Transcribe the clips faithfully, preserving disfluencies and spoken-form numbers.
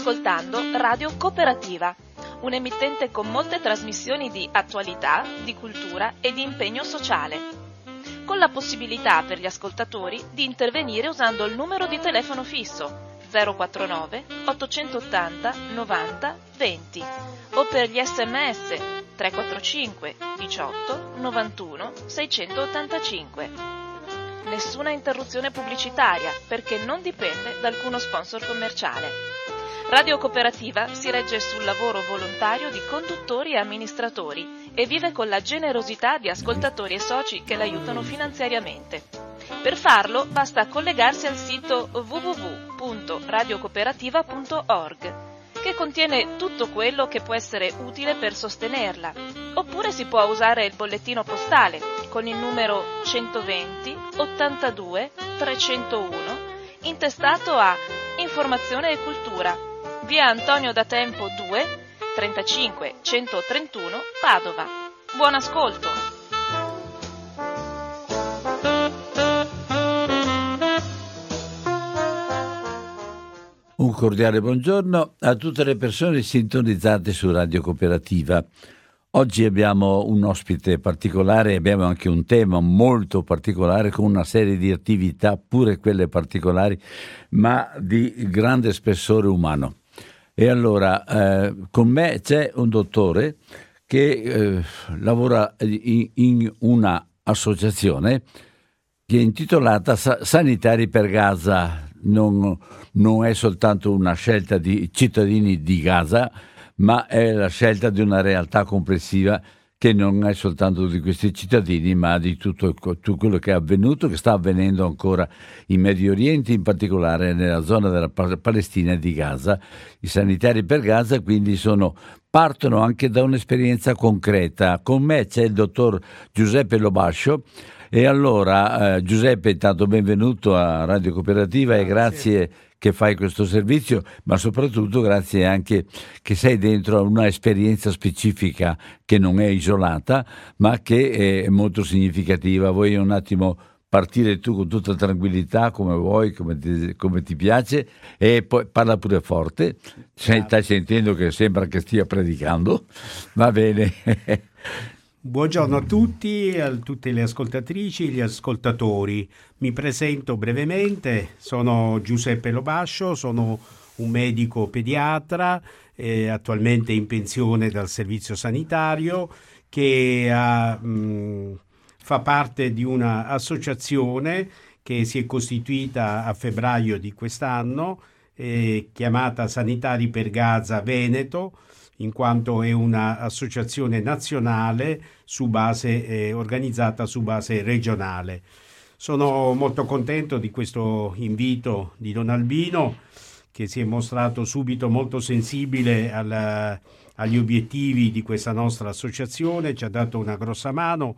ascoltando Radio Cooperativa, un emittente con molte trasmissioni di attualità, di cultura e di impegno sociale, con la possibilità per gli ascoltatori di intervenire usando il numero di telefono fisso zero quattro nove ottocentottanta novanta venti o per gli sms tre quattro cinque diciotto novantuno seicentottantacinque. Nessuna interruzione pubblicitaria perché non dipende da alcuno sponsor commerciale. Radio Cooperativa si regge sul lavoro volontario di conduttori e amministratori e vive con la generosità di ascoltatori e soci che l'aiutano finanziariamente. Per farlo basta collegarsi al sito w w w punto radiocooperativa punto org, che contiene tutto quello che può essere utile per sostenerla, oppure si può usare il bollettino postale con il numero centoventi ottantadue trecentouno intestato a Informazione e Cultura, via Antonio da Tempo due, trentacinque centotrentuno Padova. Buon ascolto! Un cordiale buongiorno a tutte le persone sintonizzate su Radio Cooperativa. Oggi abbiamo un ospite particolare, abbiamo anche un tema molto particolare con una serie di attività, pure quelle particolari, ma di grande spessore umano. E allora eh, con me c'è un dottore che eh, lavora in, in una associazione che è intitolata Sanitari per Gaza. Non, non è soltanto una scelta di cittadini di Gaza, ma è la scelta di una realtà complessiva che non è soltanto di questi cittadini, ma di tutto, tutto quello che è avvenuto, che sta avvenendo ancora in Medio Oriente, in particolare nella zona della Palestina e di Gaza. I Sanitari per Gaza quindi sono, partono anche da un'esperienza concreta. Con me c'è il dottor Giuseppe Lobascio. E allora eh, Giuseppe, intanto benvenuto a Radio Cooperativa. Grazie. E grazie che fai questo servizio, ma soprattutto grazie anche che sei dentro a una esperienza specifica che non è isolata, ma che è molto significativa. Vuoi un attimo partire tu con tutta tranquillità, come vuoi, come ti, come ti piace, e poi parla pure forte. Stai sentendo che sembra che stia predicando? Va bene. Buongiorno a tutti, a tutte le ascoltatrici e gli ascoltatori. Mi presento brevemente, sono Giuseppe Lobascio, sono un medico pediatra, eh, attualmente in pensione dal servizio sanitario, che ha, mh, fa parte di una associazione che si è costituita a febbraio di quest'anno, eh, chiamata Sanitari per Gaza Veneto, in quanto è un'associazione nazionale su base, eh, organizzata su base regionale. Sono molto contento di questo invito di Don Albino, che si è mostrato subito molto sensibile alla, agli obiettivi di questa nostra associazione, ci ha dato una grossa mano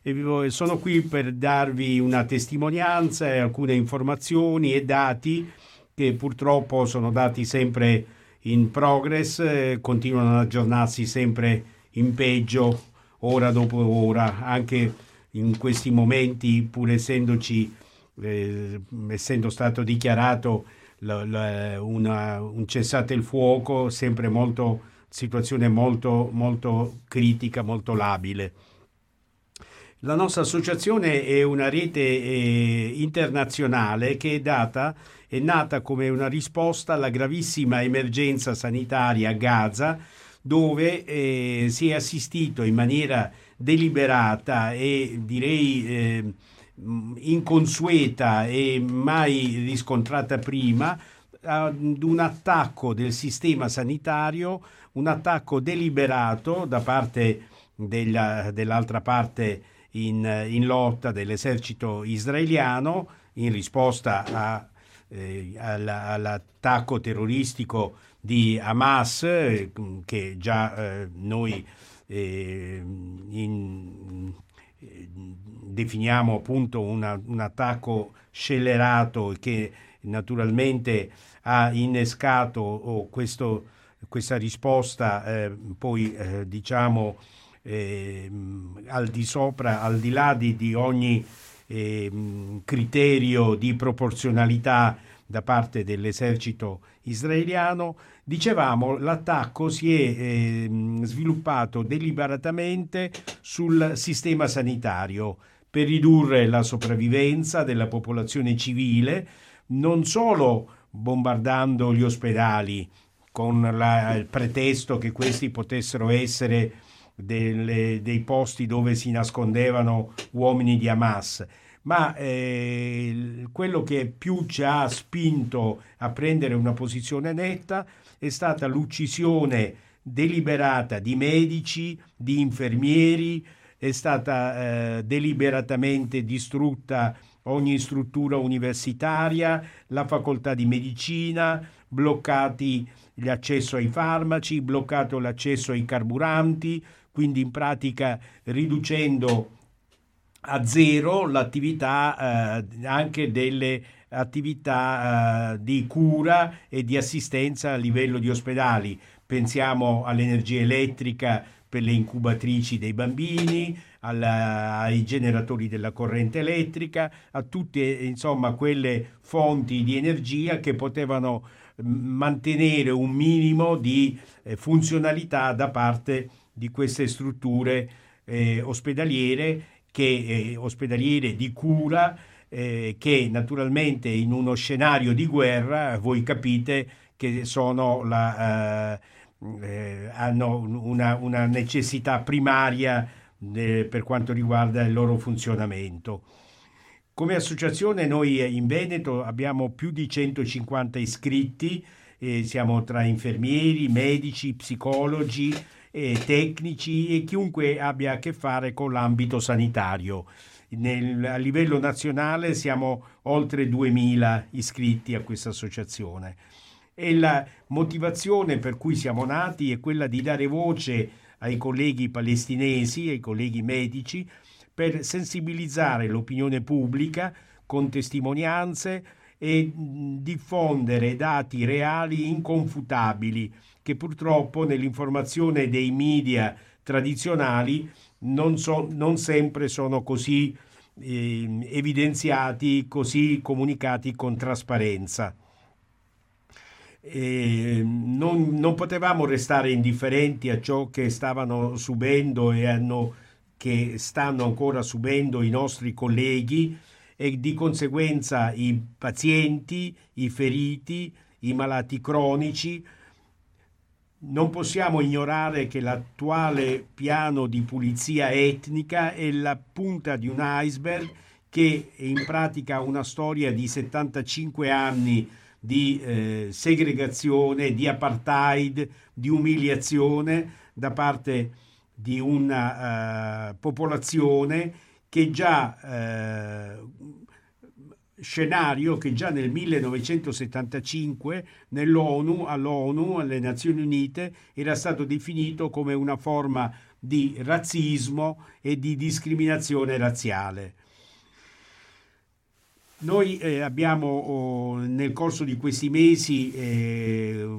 e sono qui per darvi una testimonianza e alcune informazioni e dati che purtroppo sono dati sempre in progress, eh, continuano ad aggiornarsi sempre in peggio, ora dopo ora, anche in questi momenti, pur essendoci, eh, essendo stato dichiarato la, la, una, un cessate il fuoco, sempre molto, situazione molto, molto critica, molto labile. La nostra associazione è una rete eh, internazionale che è data è nata come una risposta alla gravissima emergenza sanitaria a Gaza, dove eh, si è assistito in maniera deliberata e direi eh, inconsueta e mai riscontrata prima ad un attacco del sistema sanitario, un attacco deliberato da parte della, dell'altra parte in, in lotta dell'esercito israeliano in risposta a Eh, all'attacco terroristico di Hamas, eh, che già eh, noi eh, in, eh, definiamo appunto una, un attacco scellerato che naturalmente ha innescato oh, questo, questa risposta eh, poi eh, diciamo eh, al di sopra, al di là di, di ogni Eh, criterio di proporzionalità da parte dell'esercito israeliano. Dicevamo, l'attacco si è eh, sviluppato deliberatamente sul sistema sanitario per ridurre la sopravvivenza della popolazione civile, non solo bombardando gli ospedali con la, il pretesto che questi potessero essere delle, dei posti dove si nascondevano uomini di Hamas, ma eh, quello che più ci ha spinto a prendere una posizione netta è stata l'uccisione deliberata di medici, di infermieri, è stata eh, deliberatamente distrutta ogni struttura universitaria, la facoltà di medicina, bloccati l'accesso ai farmaci, bloccato l'accesso ai carburanti, quindi in pratica riducendo a zero l'attività eh, anche delle attività eh, di cura e di assistenza a livello di ospedali. Pensiamo all'energia elettrica per le incubatrici dei bambini, alla, ai generatori della corrente elettrica, a tutte insomma quelle fonti di energia che potevano mantenere un minimo di eh, funzionalità da parte di queste strutture eh, ospedaliere, che, eh, ospedaliere di cura, eh, che naturalmente in uno scenario di guerra voi capite che sono la... Eh, Eh, hanno una, una necessità primaria eh, per quanto riguarda il loro funzionamento. Come associazione noi in Veneto abbiamo più di centocinquanta iscritti, eh, siamo tra infermieri, medici, psicologi, eh, tecnici e chiunque abbia a che fare con l'ambito sanitario. Nel, a livello nazionale siamo oltre duemila iscritti a questa associazione. E la motivazione per cui siamo nati è quella di dare voce ai colleghi palestinesi, ai colleghi medici, per sensibilizzare l'opinione pubblica con testimonianze e diffondere dati reali inconfutabili che purtroppo nell'informazione dei media tradizionali non, so, non sempre sono così eh, evidenziati, così comunicati con trasparenza. E non, non potevamo restare indifferenti a ciò che stavano subendo e hanno, che stanno ancora subendo i nostri colleghi, e di conseguenza i pazienti, i feriti, i malati cronici. Non possiamo ignorare che l'attuale piano di pulizia etnica è la punta di un iceberg che in pratica ha una storia di settantacinque anni di eh, segregazione, di apartheid, di umiliazione da parte di una uh, popolazione che già uh, scenario che già nel millenovecentosettantacinque nell'ONU, all'ONU, alle Nazioni Unite, era stato definito come una forma di razzismo e di discriminazione razziale. Noi eh, abbiamo oh, nel corso di questi mesi eh,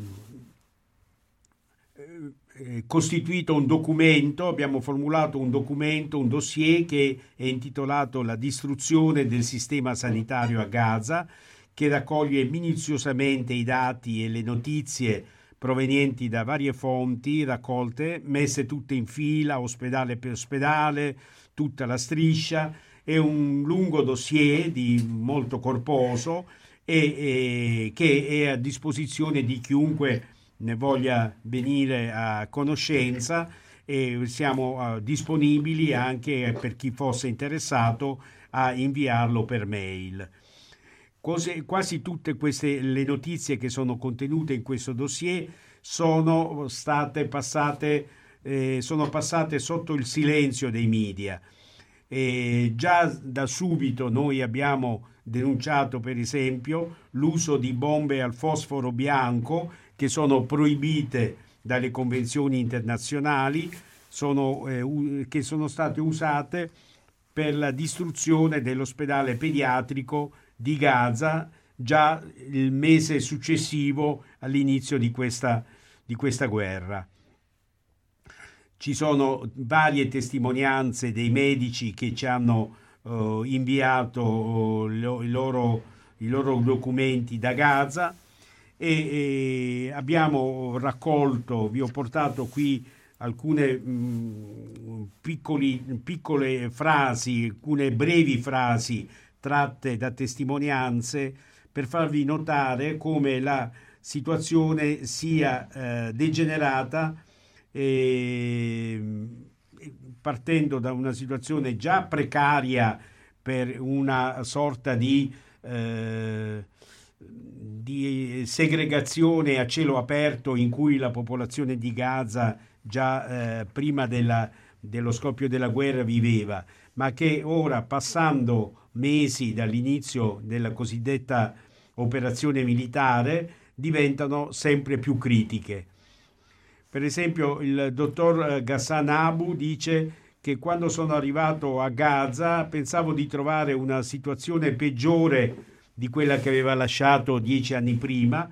eh, costituito un documento, abbiamo formulato un documento, un dossier che è intitolato La distruzione del sistema sanitario a Gaza, che raccoglie minuziosamente i dati e le notizie provenienti da varie fonti raccolte, messe tutte in fila, ospedale per ospedale, tutta la striscia. È un lungo dossier di molto corposo e, e che è a disposizione di chiunque ne voglia venire a conoscenza, e siamo uh, disponibili anche per chi fosse interessato a inviarlo per mail. Cose, quasi tutte queste le notizie che sono contenute in questo dossier sono state passate, eh, sono passate sotto il silenzio dei media. E già da subito noi abbiamo denunciato per esempio l'uso di bombe al fosforo bianco che sono proibite dalle convenzioni internazionali, sono, eh, che sono state usate per la distruzione dell'ospedale pediatrico di Gaza già il mese successivo all'inizio di questa, di questa guerra. Ci sono varie testimonianze dei medici che ci hanno uh, inviato uh, lo, i loro i loro documenti da Gaza e, e abbiamo raccolto, vi ho portato qui alcune mh, piccoli, piccole frasi, alcune brevi frasi tratte da testimonianze per farvi notare come la situazione sia eh, degenerata eh, partendo da una situazione già precaria per una sorta di, eh, di segregazione a cielo aperto in cui la popolazione di Gaza già eh, prima della, dello scoppio della guerra viveva, ma che ora, passando mesi dall'inizio della cosiddetta operazione militare, diventano sempre più critiche. Per esempio il dottor Ghassan Abu dice che quando sono arrivato a Gaza pensavo di trovare una situazione peggiore di quella che aveva lasciato dieci anni prima,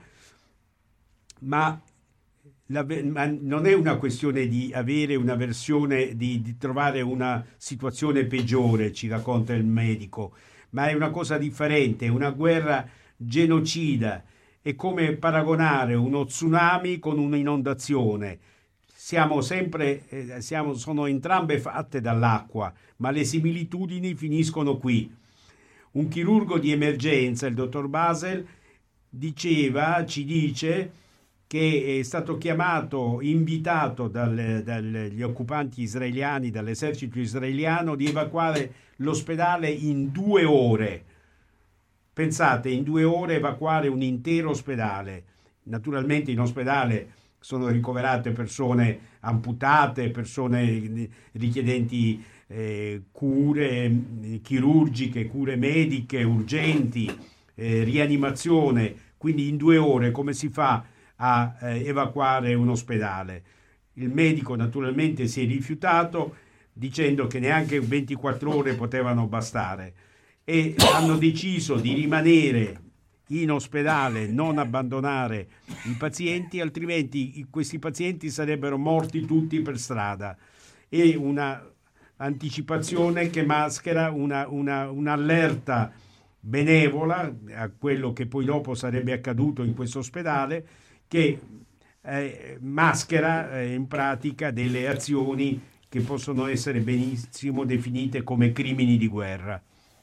ma, la, ma non è una questione di avere una versione, di, di trovare una situazione peggiore, ci racconta il medico, ma è una cosa differente, una guerra genocida. È come paragonare uno tsunami con un'inondazione. Siamo sempre, eh, siamo, sono entrambe fatte dall'acqua, ma le similitudini finiscono qui. Un chirurgo di emergenza, il dottor Basel, diceva, ci dice che è stato chiamato, invitato dal, dagli occupanti israeliani, dall'esercito israeliano, di evacuare l'ospedale in due ore. Pensate, in due ore evacuare un intero ospedale. Naturalmente in ospedale sono ricoverate persone amputate, persone richiedenti eh, cure chirurgiche, cure mediche, urgenti, eh, rianimazione. Quindi in due ore come si fa a eh, evacuare un ospedale? Il medico naturalmente si è rifiutato dicendo che neanche ventiquattro ore potevano bastare. E hanno deciso di rimanere in ospedale, non abbandonare i pazienti, altrimenti questi pazienti sarebbero morti tutti per strada. E una anticipazione che maschera una, una, un'allerta benevola a quello che poi dopo sarebbe accaduto in questo ospedale, che eh, maschera eh, in pratica delle azioni che possono essere benissimo definite come crimini di guerra.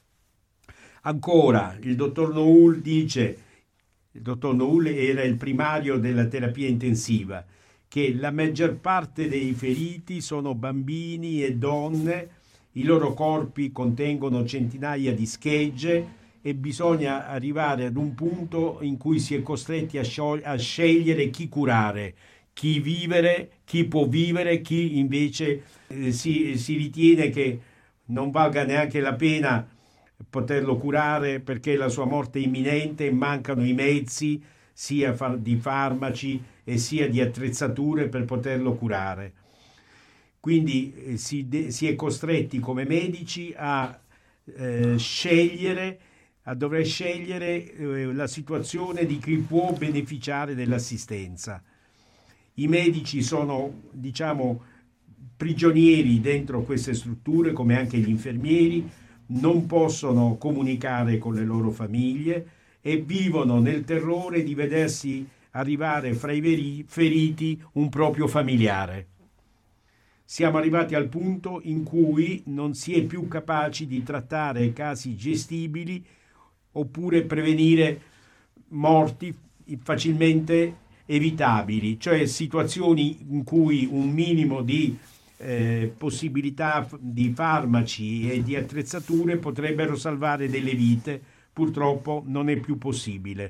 Ancora, il dottor Noul dice, il dottor Noul era il primario della terapia intensiva, che la maggior parte dei feriti sono bambini e donne, i loro corpi contengono centinaia di schegge e bisogna arrivare ad un punto in cui si è costretti a, sciog- a scegliere chi curare, chi vivere, chi può vivere, chi invece eh, si, si ritiene che non valga neanche la pena poterlo curare perché la sua morte è imminente e mancano i mezzi sia di farmaci e sia di attrezzature per poterlo curare. Quindi eh, si, de- si è costretti come medici a eh, scegliere, a dover scegliere eh, la situazione di chi può beneficiare dell'assistenza. I medici sono, diciamo, prigionieri dentro queste strutture, come anche gli infermieri, non possono comunicare con le loro famiglie e vivono nel terrore di vedersi arrivare fra i veri, feriti un proprio familiare. Siamo arrivati al punto in cui non si è più capaci di trattare casi gestibili oppure prevenire morti facilmente evitabili, cioè situazioni in cui un minimo di Eh, possibilità di farmaci e di attrezzature potrebbero salvare delle vite. Purtroppo non è più possibile.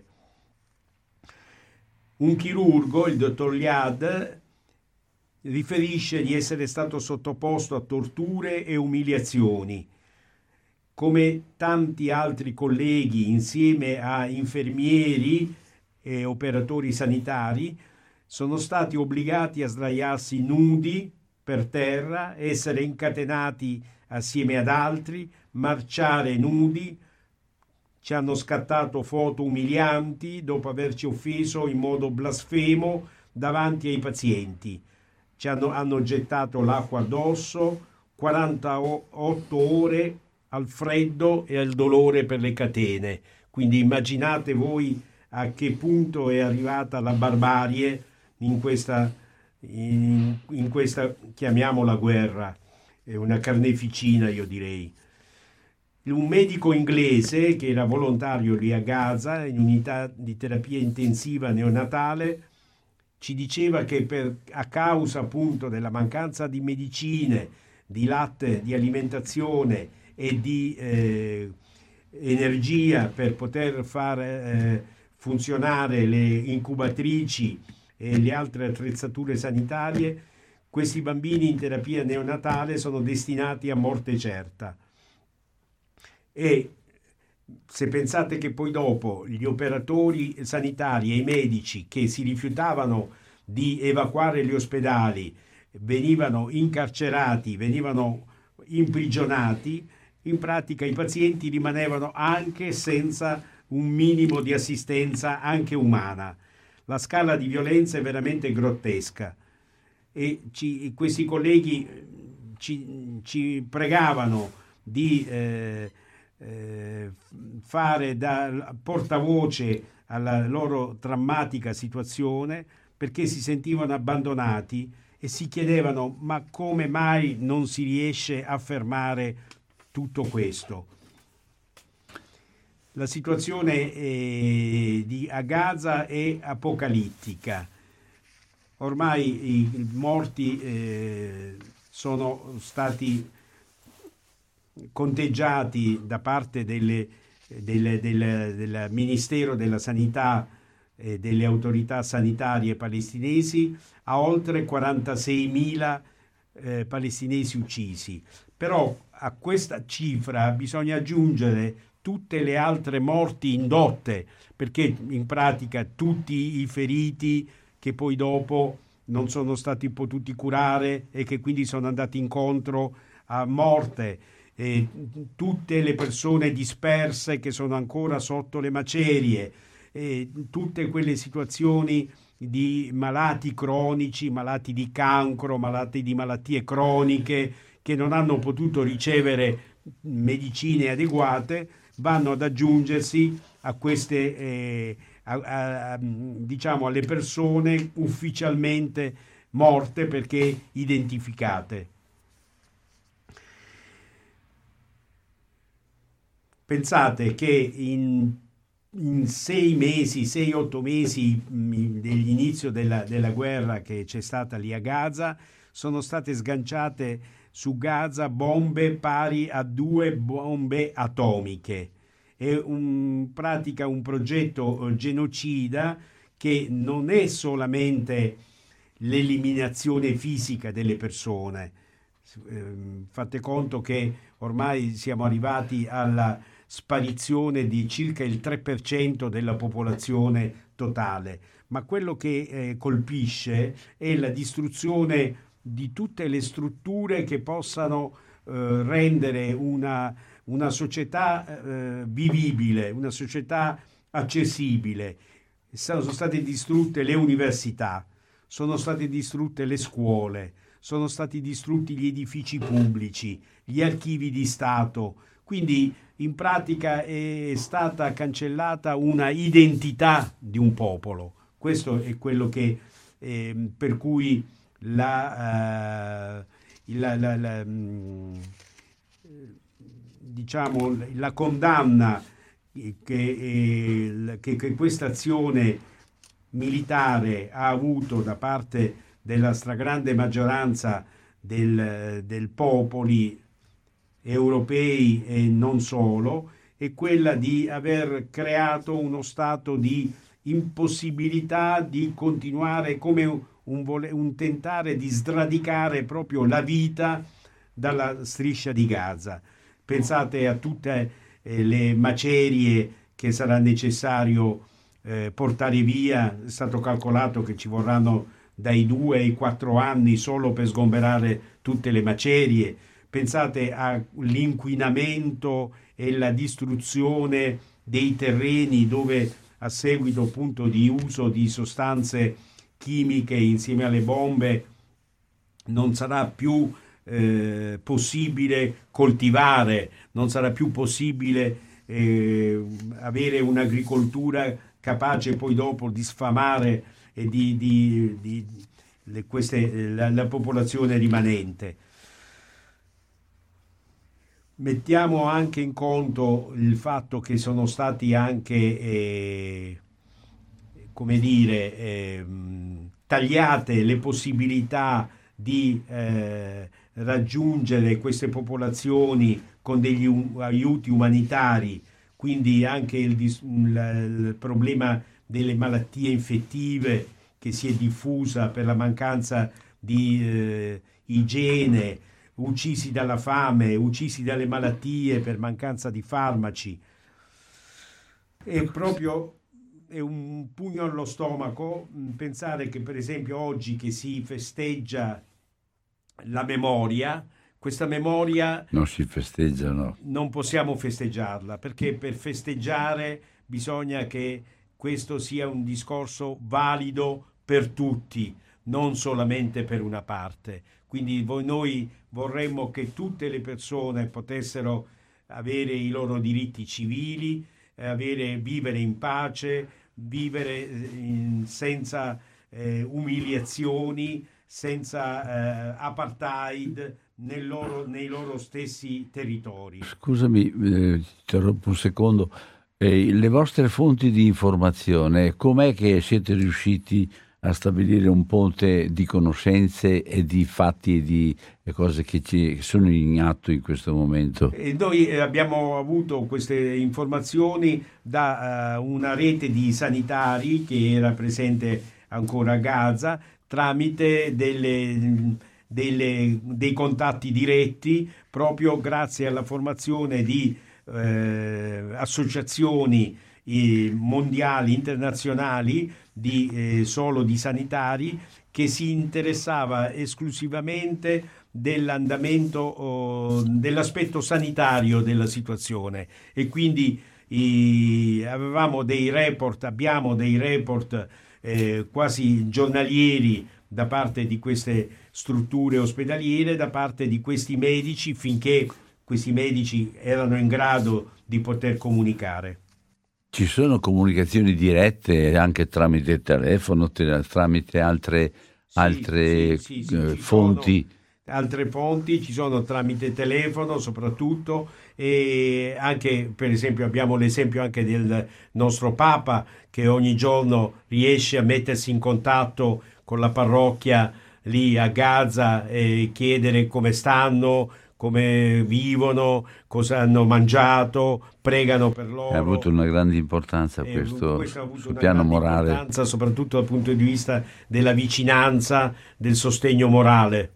Un chirurgo, il dottor Liad, riferisce di essere stato sottoposto a torture e umiliazioni. Come tanti altri colleghi, insieme a infermieri e operatori sanitari, sono stati obbligati a sdraiarsi nudi per terra, essere incatenati assieme ad altri, marciare nudi. Ci hanno scattato foto umilianti dopo averci offeso in modo blasfemo davanti ai pazienti. Ci hanno, hanno gettato l'acqua addosso, quarantotto ore al freddo e al dolore per le catene. Quindi immaginate voi a che punto è arrivata la barbarie in questa, in, in questa chiamiamola guerra, è una carneficina, io direi. Un medico inglese che era volontario lì a Gaza in unità di terapia intensiva neonatale ci diceva che per, a causa appunto della mancanza di medicine, di latte, di alimentazione e di eh, energia per poter far eh, funzionare le incubatrici e le altre attrezzature sanitarie, questi bambini in terapia neonatale sono destinati a morte certa. E se pensate che poi dopo gli operatori sanitari e i medici che si rifiutavano di evacuare gli ospedali venivano incarcerati, venivano imprigionati, in pratica i pazienti rimanevano anche senza un minimo di assistenza anche umana. La scala di violenza è veramente grottesca e ci, questi colleghi ci, ci pregavano di eh, eh, fare da portavoce alla loro drammatica situazione, perché si sentivano abbandonati e si chiedevano: ma come mai non si riesce a fermare tutto questo? La situazione eh, di, a Gaza è apocalittica. Ormai i morti eh, sono stati conteggiati da parte delle, delle, del, del Ministero della Sanità e delle autorità sanitarie palestinesi a oltre quarantaseimila eh, palestinesi uccisi. Però a questa cifra bisogna aggiungere tutte le altre morti indotte, perché in pratica tutti i feriti che poi dopo non sono stati potuti curare e che quindi sono andati incontro a morte, e tutte le persone disperse che sono ancora sotto le macerie, e tutte quelle situazioni di malati cronici, malati di cancro, malati di malattie croniche che non hanno potuto ricevere medicine adeguate, vanno ad aggiungersi a queste eh, a, a, diciamo alle persone ufficialmente morte perché identificate. Pensate che in, in sei mesi, sei otto mesi dell'inizio della, della guerra che c'è stata lì a Gaza, sono state sganciate su Gaza bombe pari a due bombe atomiche. È in pratica un progetto genocida che non è solamente l'eliminazione fisica delle persone. Fate conto che ormai siamo arrivati alla sparizione di circa il tre per cento della popolazione totale, ma quello che eh, colpisce è la distruzione di tutte le strutture che possano eh, rendere una, una società eh, vivibile, una società accessibile. Sono state distrutte le università, sono state distrutte le scuole, sono stati distrutti gli edifici pubblici, gli archivi di Stato. Quindi in pratica è stata cancellata una identità di un popolo. Questo è quello che eh, per cui la, uh, la, la, la mh, diciamo la condanna che, eh, che, che questa azione militare ha avuto da parte della stragrande maggioranza del, del popoli europei e non solo, è quella di aver creato uno stato di impossibilità di continuare, come un, un, un tentare di sradicare proprio la vita dalla striscia di Gaza. Pensate a tutte eh, le macerie che sarà necessario eh, portare via. È stato calcolato che ci vorranno dai due ai quattro anni solo per sgomberare tutte le macerie. Pensate all'inquinamento e la distruzione dei terreni dove, a seguito appunto di uso di sostanze chimiche insieme alle bombe, non sarà più eh, possibile coltivare, non sarà più possibile eh, avere un'agricoltura capace poi dopo di sfamare e di, di, di le, queste, la, la popolazione rimanente. Mettiamo anche in conto il fatto che sono stati anche, eh, come dire, eh, tagliate le possibilità di eh, raggiungere queste popolazioni con degli um, aiuti umanitari, quindi anche il, il, il problema delle malattie infettive che si è diffusa per la mancanza di eh, igiene, uccisi dalla fame, uccisi dalle malattie per mancanza di farmaci. È proprio è un pugno allo stomaco pensare che, per esempio, oggi che si festeggia la memoria, questa memoria non si festeggia, no. Non possiamo festeggiarla, perché per festeggiare bisogna che questo sia un discorso valido per tutti, non solamente per una parte. Quindi voi, noi vorremmo che tutte le persone potessero avere i loro diritti civili, avere, vivere in pace, vivere in, senza eh, umiliazioni, senza eh, apartheid nel loro, nei loro stessi territori. Scusami, eh, ti interrompo un secondo. Eh, le vostre fonti di informazione, com'è che siete riusciti a stabilire un ponte di conoscenze e di fatti e di cose che, ci, che sono in atto in questo momento? E noi abbiamo avuto queste informazioni da uh, una rete di sanitari che era presente ancora a Gaza, tramite delle, delle, dei contatti diretti, proprio grazie alla formazione di eh, associazioni eh, mondiali, internazionali, di, eh, solo di sanitari, che si interessava esclusivamente dell'andamento, oh, dell'aspetto sanitario della situazione, e quindi eh, avevamo dei report, abbiamo dei report eh, quasi giornalieri da parte di queste strutture ospedaliere, da parte di questi medici, finché questi medici erano in grado di poter comunicare. Ci sono comunicazioni dirette anche tramite telefono, tramite altre, sì, altre sì, sì, sì, eh, fonti? Altre fonti ci sono tramite telefono soprattutto, e anche, per esempio, abbiamo l'esempio anche del nostro Papa, che ogni giorno riesce a mettersi in contatto con la parrocchia lì a Gaza e chiedere come stanno, come vivono, cosa hanno mangiato, pregano per loro. Ha avuto una grande importanza questo, questo ha avuto sul piano morale, importanza, soprattutto dal punto di vista della vicinanza, del sostegno morale.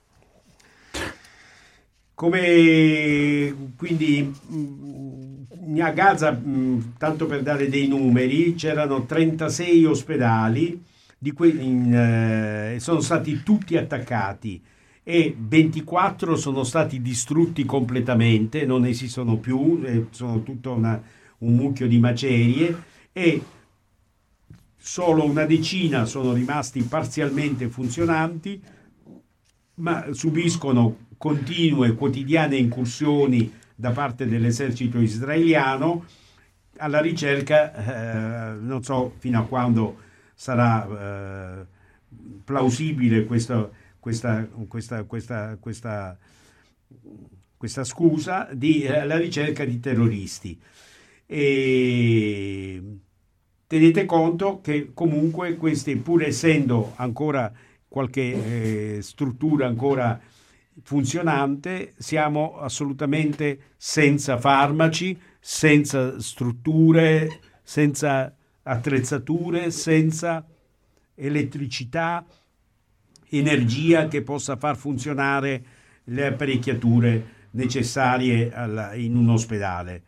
Come quindi a Gaza, tanto per dare dei numeri, c'erano trentasei ospedali, di que- in, eh, sono stati tutti attaccati e ventiquattro sono stati distrutti completamente, non esistono più, eh, sono tutto una, un mucchio di macerie, e solo una decina sono rimasti parzialmente funzionanti, ma subiscono continue quotidiane incursioni da parte dell'esercito israeliano alla ricerca, eh, non so fino a quando sarà eh, plausibile questo, questa, questa, questa, questa, questa scusa, di eh, la ricerca di terroristi. E tenete conto che comunque queste, pur essendo ancora qualche eh, struttura ancora funzionante, siamo assolutamente senza farmaci, senza strutture, senza attrezzature, senza elettricità, energia che possa far funzionare le apparecchiature necessarie alla, in un ospedale.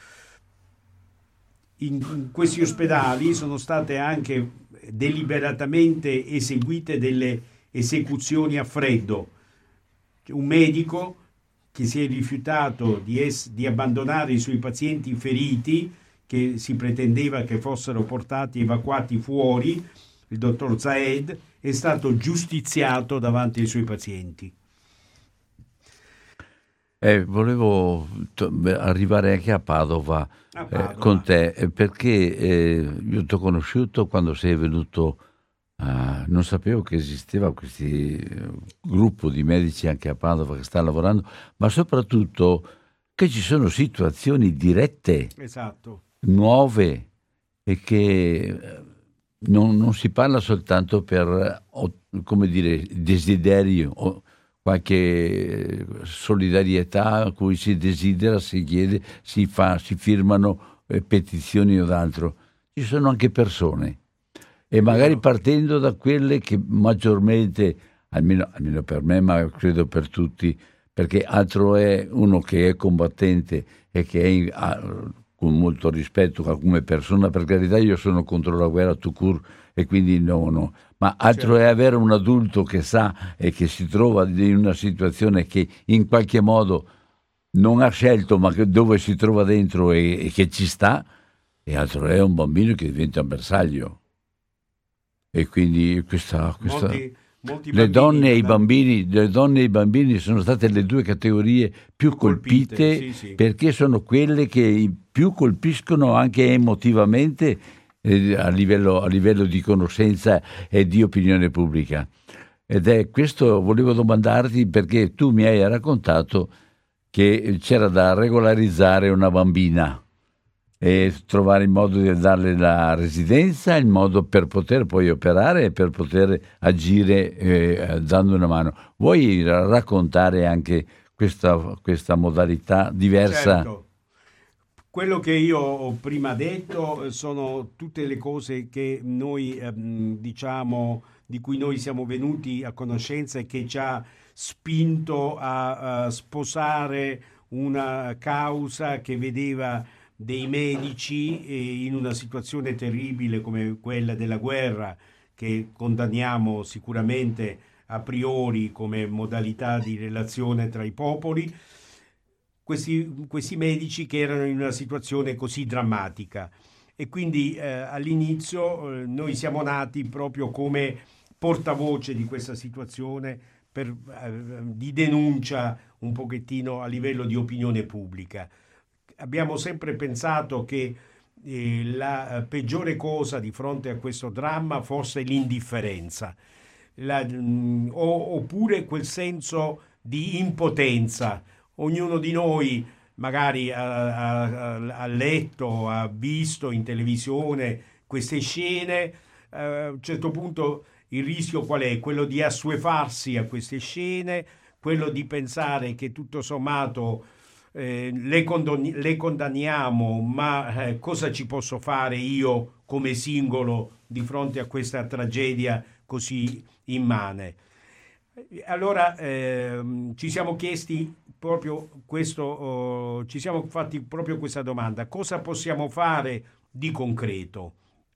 In, in questi ospedali sono state anche deliberatamente eseguite delle esecuzioni a freddo. Un medico che si è rifiutato di, es- di abbandonare i suoi pazienti feriti, che si pretendeva che fossero portati, evacuati fuori, il dottor Zaed, è stato giustiziato davanti ai suoi pazienti. Eh, volevo to- beh, arrivare anche a Padova, A eh, Padova. con te, eh, perché eh, io ti ho conosciuto quando sei venuto, ah, non sapevo che esisteva questo gruppo di medici anche a Padova che sta lavorando, ma soprattutto che ci sono situazioni dirette, Esatto. nuove e che eh, non, non si parla soltanto per, o- come dire, desideri o qualche solidarietà a cui si desidera, si chiede, si fa, si firmano eh, petizioni o altro. Ci sono anche persone e magari Vero. partendo da quelle che maggiormente, almeno, almeno per me, ma credo per tutti, perché altro è uno che è combattente e che è in- ha- con molto rispetto come persona, per carità io sono contro la guerra tout court e quindi no, no, ma altro Certo. è avere un adulto che sa e che si trova in una situazione che in qualche modo non ha scelto, ma che- dove si trova dentro e, e che ci sta, e altro è un bambino che diventa un bersaglio. E quindi questa, questa... Molti, molti Le bambini donne, e i da- bambini, le donne e i bambini sono state le due categorie più colpite, colpite, sì, sì. perché sono quelle che più colpiscono anche emotivamente eh, a livello, a livello di conoscenza e di opinione pubblica. Ed è questo volevo domandarti perché tu mi hai raccontato che c'era da regolarizzare una bambina e trovare il modo di darle la residenza, il modo per poter poi operare e per poter agire eh, dando una mano. Vuoi ra- raccontare anche questa, questa modalità diversa? Certo. Quello che io ho prima detto eh, sono tutte le cose che noi, ehm, diciamo, di cui noi siamo venuti a conoscenza e che ci ha spinto a, a sposare una causa che vedeva dei medici eh, in una situazione terribile come quella della guerra, che condanniamo sicuramente a priori come modalità di relazione tra i popoli, questi, questi medici che erano in una situazione così drammatica. E quindi eh, all'inizio eh, noi siamo nati proprio come portavoce di questa situazione per, eh, di denuncia un pochettino a livello di opinione pubblica. Abbiamo sempre pensato che eh, la peggiore cosa di fronte a questo dramma fosse l'indifferenza, la- mh, o- oppure quel senso di impotenza. Ognuno di noi magari ha, ha- ha letto, ha visto in televisione queste scene, eh, a un certo punto il rischio qual è? Quello di assuefarsi a queste scene, quello di pensare che tutto sommato eh, le, condoni- le condanniamo, ma eh, cosa ci posso fare io come singolo di fronte a questa tragedia così immane? Allora ehm, ci siamo chiesti proprio questo, oh, ci siamo fatti proprio questa domanda: cosa possiamo fare di concreto?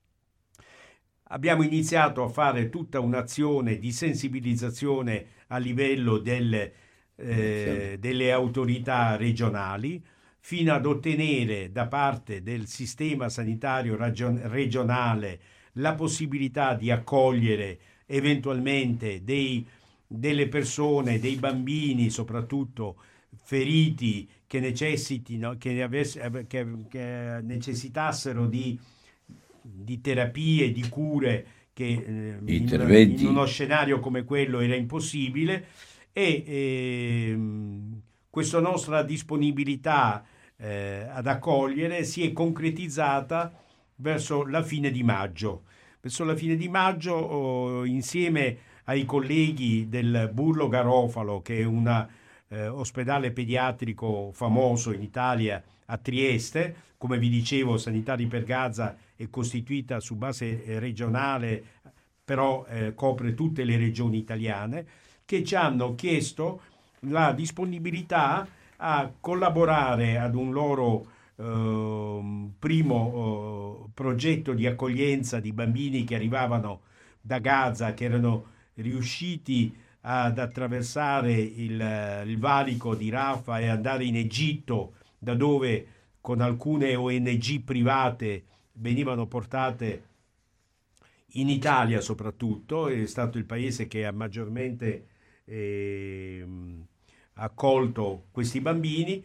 Abbiamo iniziato a fare tutta un'azione di sensibilizzazione a livello del, eh, delle autorità regionali, fino ad ottenere da parte del sistema sanitario ragion- regionale la possibilità di accogliere eventualmente dei, delle persone, dei bambini soprattutto feriti che necessitino, che, avess- che, che necessitassero di di terapie, di cure che eh, in, in uno scenario come quello era impossibile e ehm, questa nostra disponibilità eh, ad accogliere si è concretizzata verso la fine di maggio. Verso la fine di maggio, oh, insieme ai colleghi del Burlo Garofalo, che è un eh, ospedale pediatrico famoso in Italia a Trieste, come vi dicevo, Sanitari per Gaza è costituita su base eh, regionale, però eh, copre tutte le regioni italiane, che ci hanno chiesto la disponibilità a collaborare ad un loro eh, primo eh, progetto di accoglienza di bambini che arrivavano da Gaza, che erano riusciti ad attraversare il, il valico di Rafah e andare in Egitto, da dove con alcune O N G private venivano portate in Italia soprattutto, è stato il paese che ha maggiormente eh, accolto questi bambini,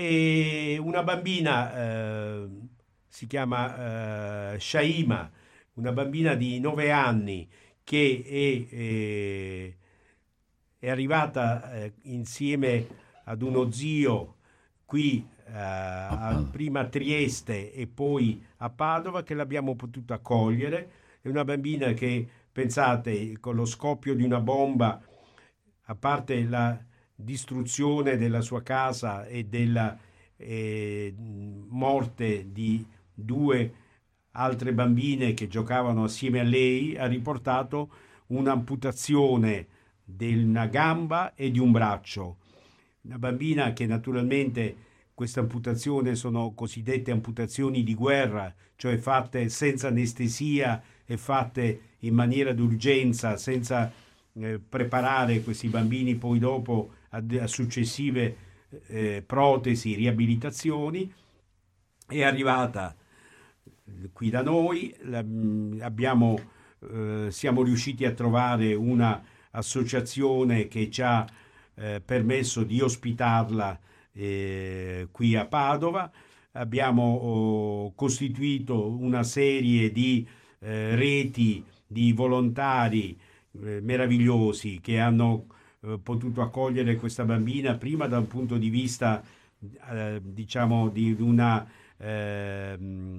e una bambina eh, si chiama eh, Shaima, una bambina di nove anni che è, è, è arrivata eh, insieme ad uno zio qui eh, a, prima a Trieste e poi a Padova, che l'abbiamo potuto accogliere. È una bambina che, pensate, con lo scoppio di una bomba, a parte la distruzione della sua casa e della eh, morte di due altre bambine che giocavano assieme a lei, ha riportato un'amputazione di una gamba e di un braccio. Una bambina che, naturalmente, queste amputazioni sono cosiddette amputazioni di guerra, cioè fatte senza anestesia e fatte in maniera d'urgenza, senza eh, preparare questi bambini poi dopo a, a successive eh, protesi, riabilitazioni. È arrivata qui da noi, la, abbiamo, eh, siamo riusciti a trovare una associazione che ci ha eh, permesso di ospitarla eh, qui a Padova. Abbiamo oh, costituito una serie di eh, reti di volontari eh, meravigliosi che hanno eh, potuto accogliere questa bambina, prima dal punto di vista eh, diciamo di una eh,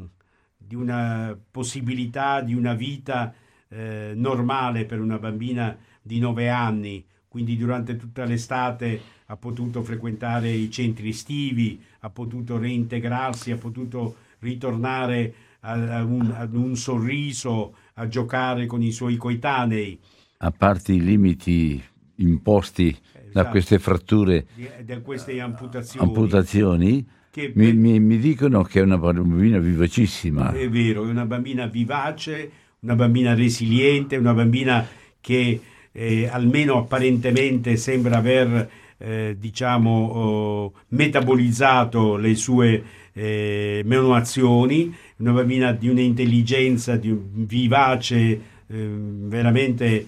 di una possibilità di una vita eh, normale per una bambina di nove anni, quindi durante tutta l'estate ha potuto frequentare i centri estivi, ha potuto reintegrarsi, ha potuto ritornare a, a un, ad un sorriso, a giocare con i suoi coetanei. A parte i limiti imposti esatto. da queste fratture, da queste amputazioni, amputazioni che mi, mi, mi dicono che è una bambina vivacissima. È vero, è una bambina vivace, una bambina resiliente, una bambina che eh, almeno apparentemente sembra aver eh, diciamo oh, metabolizzato le sue eh, memoazioni, una bambina di un'intelligenza, di un vivace, eh, veramente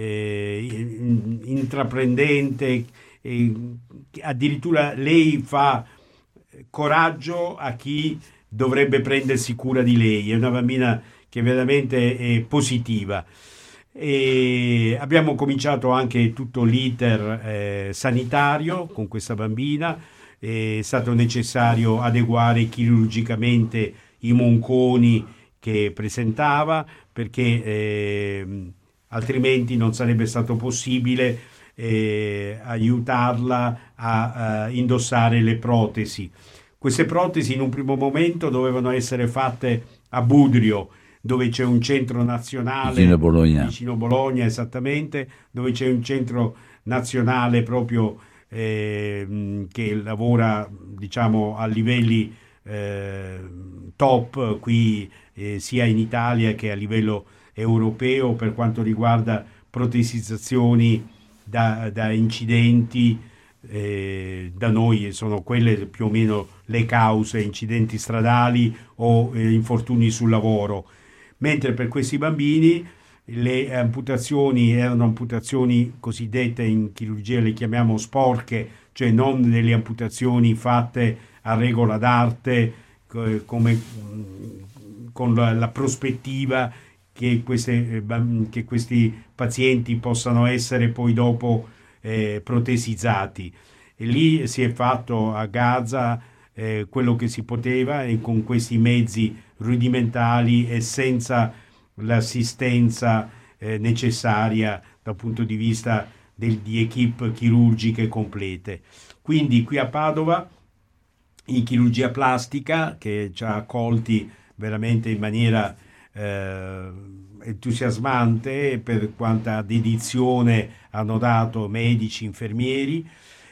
eh, intraprendente, eh, addirittura lei fa coraggio a chi dovrebbe prendersi cura di lei. È una bambina che veramente è positiva. E abbiamo cominciato anche tutto l'iter eh, sanitario con questa bambina. È stato necessario adeguare chirurgicamente i monconi che presentava, perché eh, altrimenti non sarebbe stato possibile eh, aiutarla a, a indossare le protesi. Queste protesi in un primo momento dovevano essere fatte a Budrio, dove c'è un centro nazionale, vicino Bologna, vicino Bologna esattamente, dove c'è un centro nazionale proprio eh, che lavora, diciamo, a livelli eh, top qui eh, sia in Italia che a livello europeo per quanto riguarda protesizzazioni da, da incidenti. Eh, da noi sono quelle più o meno le cause, incidenti stradali o eh, infortuni sul lavoro, mentre per questi bambini le amputazioni erano amputazioni cosiddette, in chirurgia le chiamiamo sporche, cioè non delle amputazioni fatte a regola d'arte eh, come con la, la prospettiva che, queste, che questi pazienti possano essere poi dopo eh, protesizzati. E lì si è fatto a Gaza eh, quello che si poteva, e con questi mezzi rudimentali e senza l'assistenza eh, necessaria dal punto di vista del, di equip chirurgiche complete. Quindi qui a Padova, in chirurgia plastica, che ci ha accolti veramente in maniera eh, entusiasmante per quanta dedizione hanno dato medici, infermieri,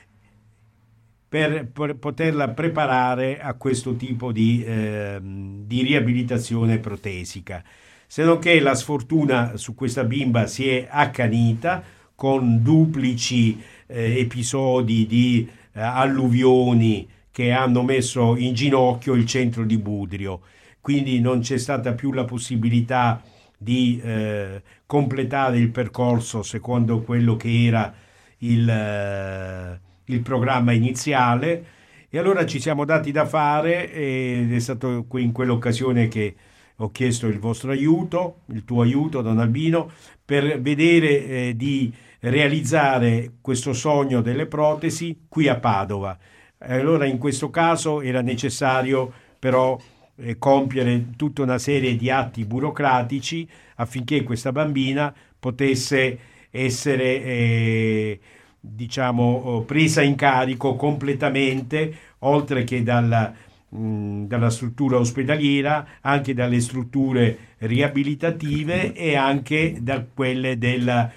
per, per poterla preparare a questo tipo di, eh, di riabilitazione protesica. Se non che la sfortuna su questa bimba si è accanita con duplici eh, episodi di eh, alluvioni che hanno messo in ginocchio il centro di Budrio, quindi non c'è stata più la possibilità di eh, completare il percorso secondo quello che era il, eh, il programma iniziale, e allora ci siamo dati da fare, ed è stato qui in quell'occasione che ho chiesto il vostro aiuto, il tuo aiuto, Don Albino, per vedere eh, di realizzare questo sogno delle protesi qui a Padova. Allora in questo caso era necessario però eh, compiere tutta una serie di atti burocratici affinché questa bambina potesse essere eh, diciamo presa in carico completamente, oltre che dalla, mh, dalla struttura ospedaliera, anche dalle strutture riabilitative e anche da quelle della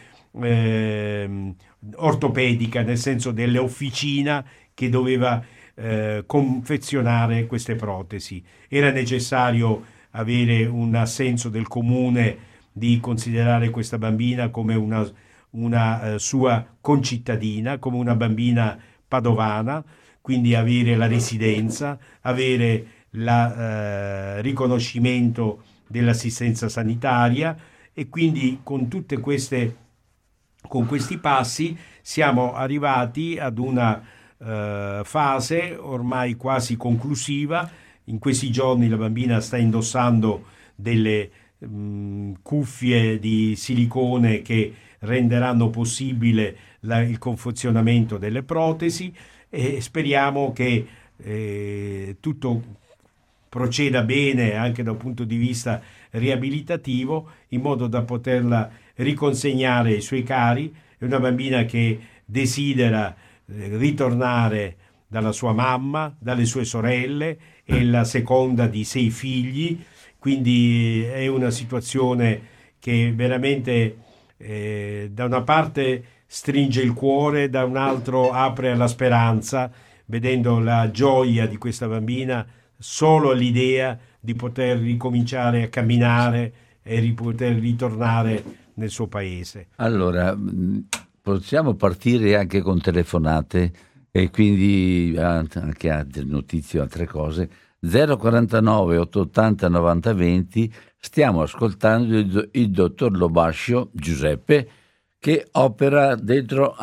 eh, ortopedica, nel senso delle officina che doveva eh, confezionare queste protesi. Era necessario avere un assenso del comune di considerare questa bambina come una, una eh, sua concittadina, come una bambina padovana, quindi avere la residenza, avere il eh, riconoscimento dell'assistenza sanitaria, e quindi con tutte queste con questi passi siamo arrivati ad una uh, fase ormai quasi conclusiva. In questi giorni la bambina sta indossando delle mh, cuffie di silicone che renderanno possibile la, il confezionamento delle protesi, e speriamo che eh, tutto proceda bene anche da un punto di vista riabilitativo, in modo da poterla riconsegnare ai suoi cari. È una bambina che desidera eh, ritornare dalla sua mamma, dalle sue sorelle, è la seconda di sei figli, quindi è una situazione che veramente eh, da una parte stringe il cuore, da un altro apre alla speranza, vedendo la gioia di questa bambina solo all'idea di poter ricominciare a camminare e di poter ritornare nel suo paese. Allora, possiamo partire anche con telefonate e quindi anche altre notizie o altre cose. zero quarantanove ottocentottanta novanta venti. Stiamo ascoltando il, il dottor Lobascio Giuseppe, che opera dentro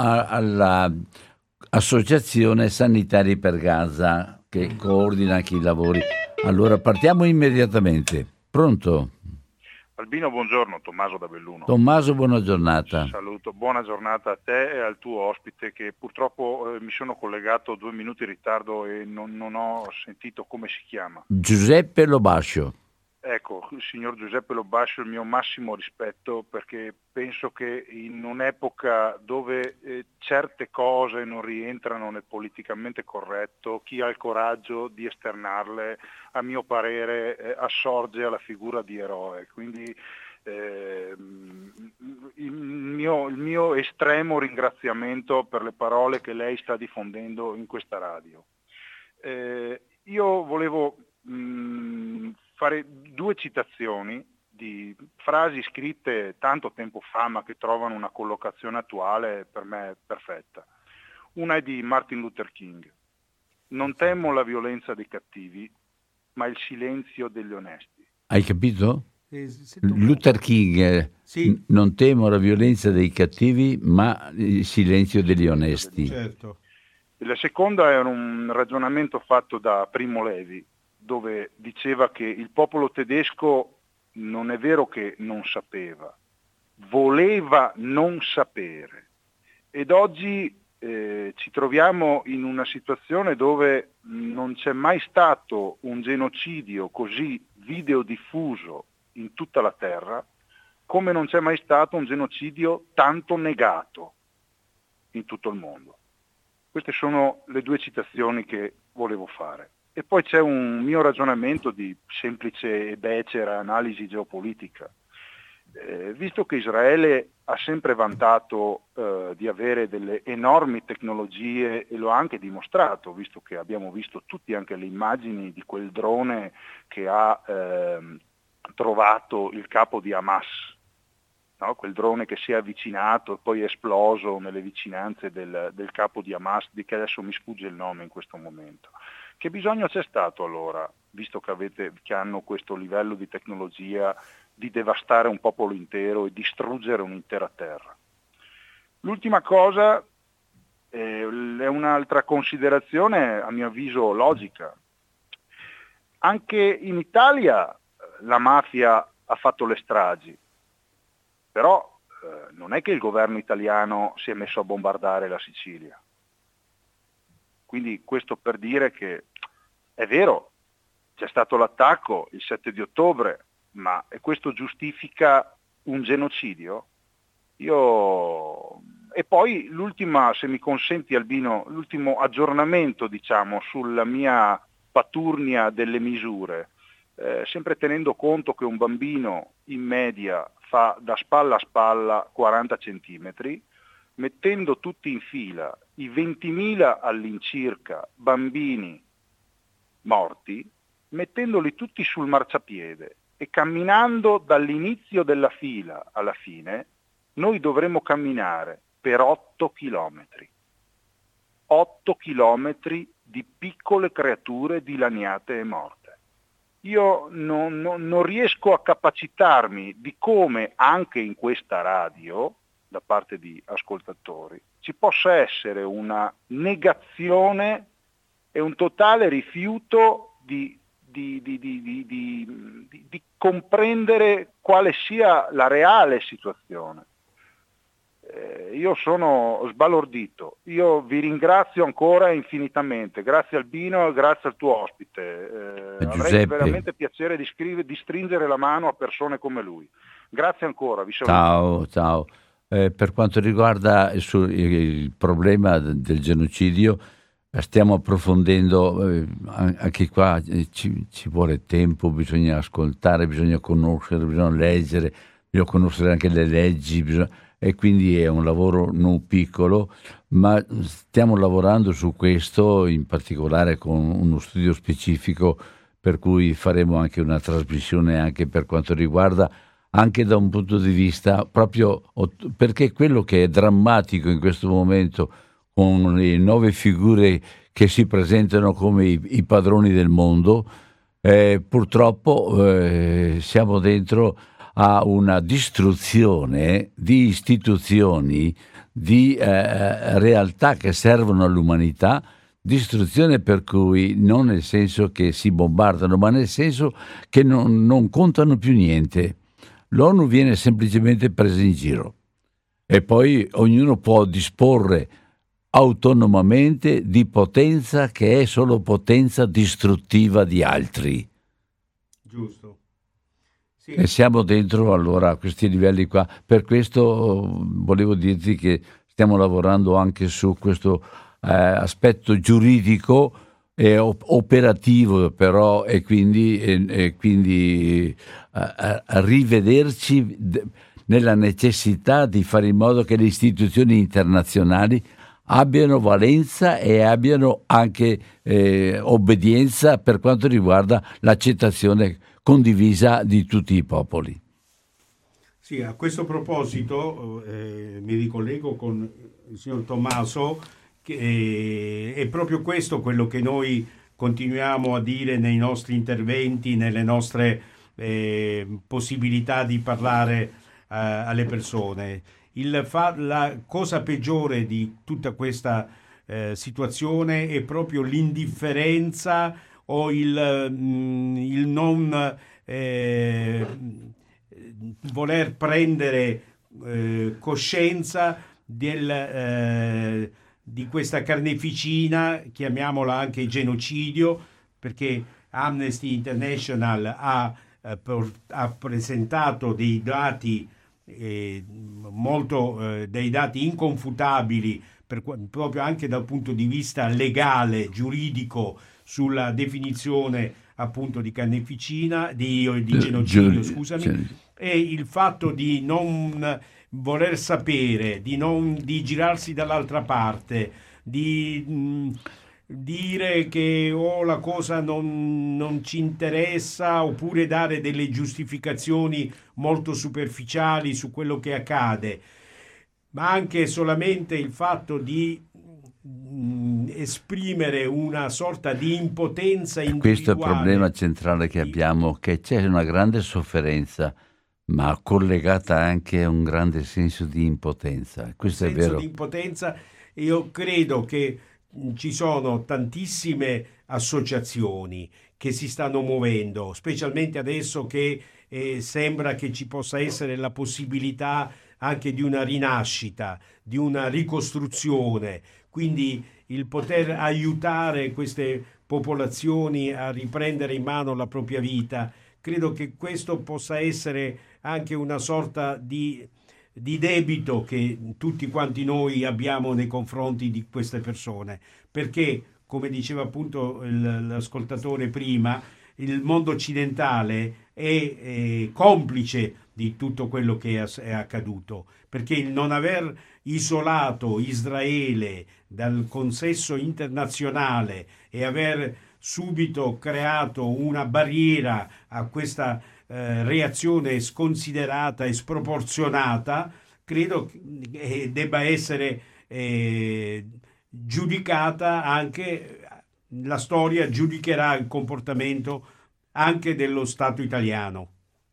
all'Associazione Sanitari per Gaza, che coordina anche i lavori. Allora partiamo immediatamente. Pronto? Albino, buongiorno, Tommaso da Belluno. Tommaso, buona giornata. Saluto, buona giornata a te e al tuo ospite, che purtroppo eh, mi sono collegato due minuti in ritardo e non, non ho sentito come si chiama. Giuseppe Lobascio. Ecco, il signor Giuseppe Lobascio, il mio massimo rispetto, perché penso che in un'epoca dove eh, certe cose non rientrano nel politicamente corretto, chi ha il coraggio di esternarle, a mio parere, eh, assorge alla figura di eroe. Quindi eh, il, mio, il mio estremo ringraziamento per le parole che lei sta diffondendo in questa radio. Eh, io volevo mh, fare due citazioni di frasi scritte tanto tempo fa, ma che trovano una collocazione attuale per me perfetta. Una è di Martin Luther King: non temo la violenza dei cattivi, ma il silenzio degli onesti. Hai capito? Luther King, sì. Non temo la violenza dei cattivi, ma il silenzio degli onesti. Certo. E la seconda è un ragionamento fatto da Primo Levi, dove diceva che il popolo tedesco non è vero che non sapeva, voleva non sapere. Ed oggi eh, ci troviamo in una situazione dove non c'è mai stato un genocidio così videodiffuso in tutta la terra, come non c'è mai stato un genocidio tanto negato in tutto il mondo. Queste sono le due citazioni che volevo fare. E poi c'è un mio ragionamento di semplice e becera analisi geopolitica. Eh, visto che Israele ha sempre vantato eh, di avere delle enormi tecnologie, e lo ha anche dimostrato, visto che abbiamo visto tutti anche le immagini di quel drone che ha eh, trovato il capo di Hamas, no? Quel drone che si è avvicinato e poi è esploso nelle vicinanze del, del capo di Hamas, di che adesso mi sfugge il nome in questo momento. Che bisogno c'è stato allora, visto che, avete, che hanno questo livello di tecnologia, di devastare un popolo intero e distruggere un'intera terra? L'ultima cosa Eh, è un'altra considerazione, a mio avviso, logica. Anche in Italia la mafia ha fatto le stragi, però eh, non è che il governo italiano si è messo a bombardare la Sicilia. Quindi questo per dire che è vero, c'è stato l'attacco il sette di ottobre, ma e questo giustifica un genocidio? Io... E poi l'ultima, se mi consenti Albino, l'ultimo aggiornamento, diciamo, sulla mia paturnia delle misure, eh, sempre tenendo conto che un bambino in media fa da spalla a spalla quaranta centimetri, mettendo tutti in fila i ventimila all'incirca bambini morti, mettendoli tutti sul marciapiede e camminando dall'inizio della fila alla fine, noi dovremmo camminare per otto chilometri. otto chilometri di piccole creature dilaniate e morte. Io non, non, non riesco a capacitarmi di come anche in questa radio, da parte di ascoltatori, ci possa essere una negazione e un totale rifiuto di, di, di, di, di, di, di, di comprendere quale sia la reale situazione. Eh, io sono sbalordito, io vi ringrazio ancora infinitamente, grazie Albino e grazie al tuo ospite, eh, avrei veramente piacere di, scrivere, di stringere la mano a persone come lui. Grazie ancora, vi saluto. Ciao, ciao. Eh, per quanto riguarda il, suo, il problema del genocidio, stiamo approfondendo, eh, anche qua eh, ci, ci vuole tempo, bisogna ascoltare, bisogna conoscere, bisogna leggere, bisogna conoscere anche le leggi, bisogna, e quindi è un lavoro non piccolo, ma stiamo lavorando su questo, in particolare con uno studio specifico, per cui faremo anche una trasmissione anche per quanto riguarda, anche da un punto di vista proprio, perché quello che è drammatico in questo momento, con le nuove figure che si presentano come i, i padroni del mondo, eh, purtroppo eh, siamo dentro a una distruzione di istituzioni, di eh, realtà che servono all'umanità, distruzione per cui non nel senso che si bombardano, ma nel senso che non, non contano più niente. L'ONU viene semplicemente presa in giro e poi ognuno può disporre autonomamente di potenza che è solo potenza distruttiva di altri. Giusto. Sì. E siamo dentro allora a questi livelli qua. Per questo volevo dirti che stiamo lavorando anche su questo eh, aspetto giuridico e op- operativo però, e quindi, e, e quindi a, a, a rivederci d- nella necessità di fare in modo che le istituzioni internazionali abbiano valenza e abbiano anche eh, obbedienza per quanto riguarda l'accettazione condivisa di tutti i popoli. Sì, a questo proposito eh, mi ricollego con il signor Tommaso, che eh, è proprio questo quello che noi continuiamo a dire nei nostri interventi, nelle nostre eh, possibilità di parlare eh, alle persone. Il fa- la cosa peggiore di tutta questa eh, situazione è proprio l'indifferenza o il, mh, il non eh, voler prendere eh, coscienza del, eh, di questa carneficina, chiamiamola anche genocidio, perché Amnesty International ha, eh, ha presentato dei dati eh, molto eh, dei dati inconfutabili per, proprio anche dal punto di vista legale, giuridico, sulla definizione appunto di carneficina, di, di genocidio, scusami, e il fatto di non voler sapere, di non di girarsi dall'altra parte, di mh, dire che oh, la cosa non, non ci interessa, oppure dare delle giustificazioni molto superficiali su quello che accade, ma anche solamente il fatto di esprimere una sorta di impotenza individuale. Questo è il problema centrale che abbiamo, che c'è una grande sofferenza, ma collegata anche a un grande senso di impotenza. Questo senso è vero. Di impotenza io credo che ci sono tantissime associazioni che si stanno muovendo, specialmente adesso che eh, sembra che ci possa essere la possibilità anche di una rinascita, di una ricostruzione, quindi il poter aiutare queste popolazioni a riprendere in mano la propria vita. Credo che questo possa essere anche una sorta di, di debito che tutti quanti noi abbiamo nei confronti di queste persone, perché, come diceva appunto l'ascoltatore prima, il mondo occidentale è, è complice di tutto quello che è accaduto, perché il non aver isolato Israele dal consesso internazionale e aver subito creato una barriera a questa eh, reazione sconsiderata e sproporzionata, credo che debba essere eh, giudicata anche, la storia giudicherà il comportamento anche dello Stato italiano.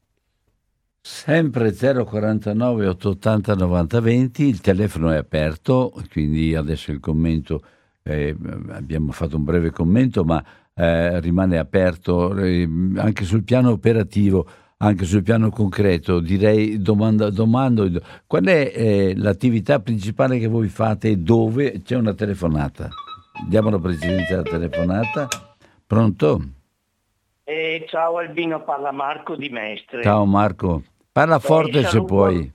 Sempre zero quarantanove ottocentottanta novanta venti, il telefono è aperto, quindi adesso il commento, eh, abbiamo fatto un breve commento, ma eh, rimane aperto eh, anche sul piano operativo, anche sul piano concreto. Direi, domanda, domando, qual è eh, l'attività principale che voi fate e dove? C'è una telefonata. Diamo la precedenza alla telefonata. Pronto? Eh, ciao Albino, parla Marco di Mestre. Ciao Marco. Parla forte se puoi.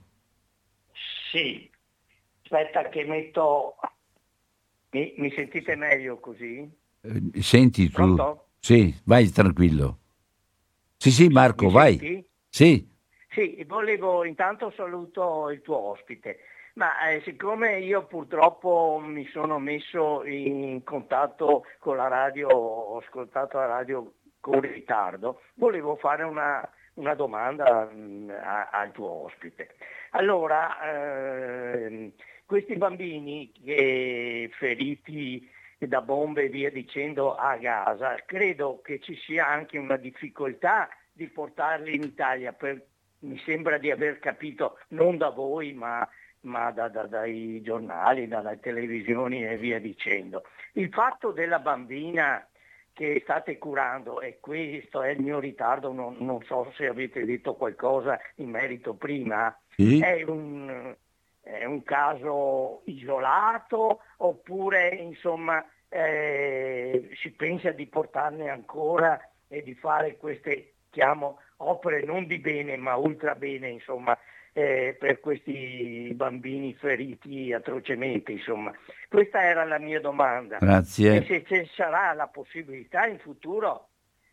Sì, aspetta che metto... Mi, mi sentite meglio così? Eh, senti tu? Pronto? Sì, vai tranquillo. Sì, sì Marco, mi vai. Senti? Sì. Sì, volevo, intanto saluto il tuo ospite, ma eh, siccome io purtroppo mi sono messo in contatto con la radio, ho ascoltato la radio con ritardo, volevo fare una... una domanda mh, a, al tuo ospite. Allora, eh, questi bambini che feriti da bombe e via dicendo a Gaza, credo che ci sia anche una difficoltà di portarli in Italia, per, mi sembra di aver capito, non da voi, ma, ma da, da, dai giornali, dalle televisioni e via dicendo. Il fatto della bambina che state curando, e questo è il mio ritardo, non, non so se avete detto qualcosa in merito prima, Sì. è, un, è un caso isolato oppure insomma eh, si pensa di portarne ancora e di fare queste, chiamo, opere non di bene ma ultra bene, insomma, Eh, per questi bambini feriti atrocemente, insomma. Questa era la mia domanda. Grazie. E se ci sarà la possibilità in futuro,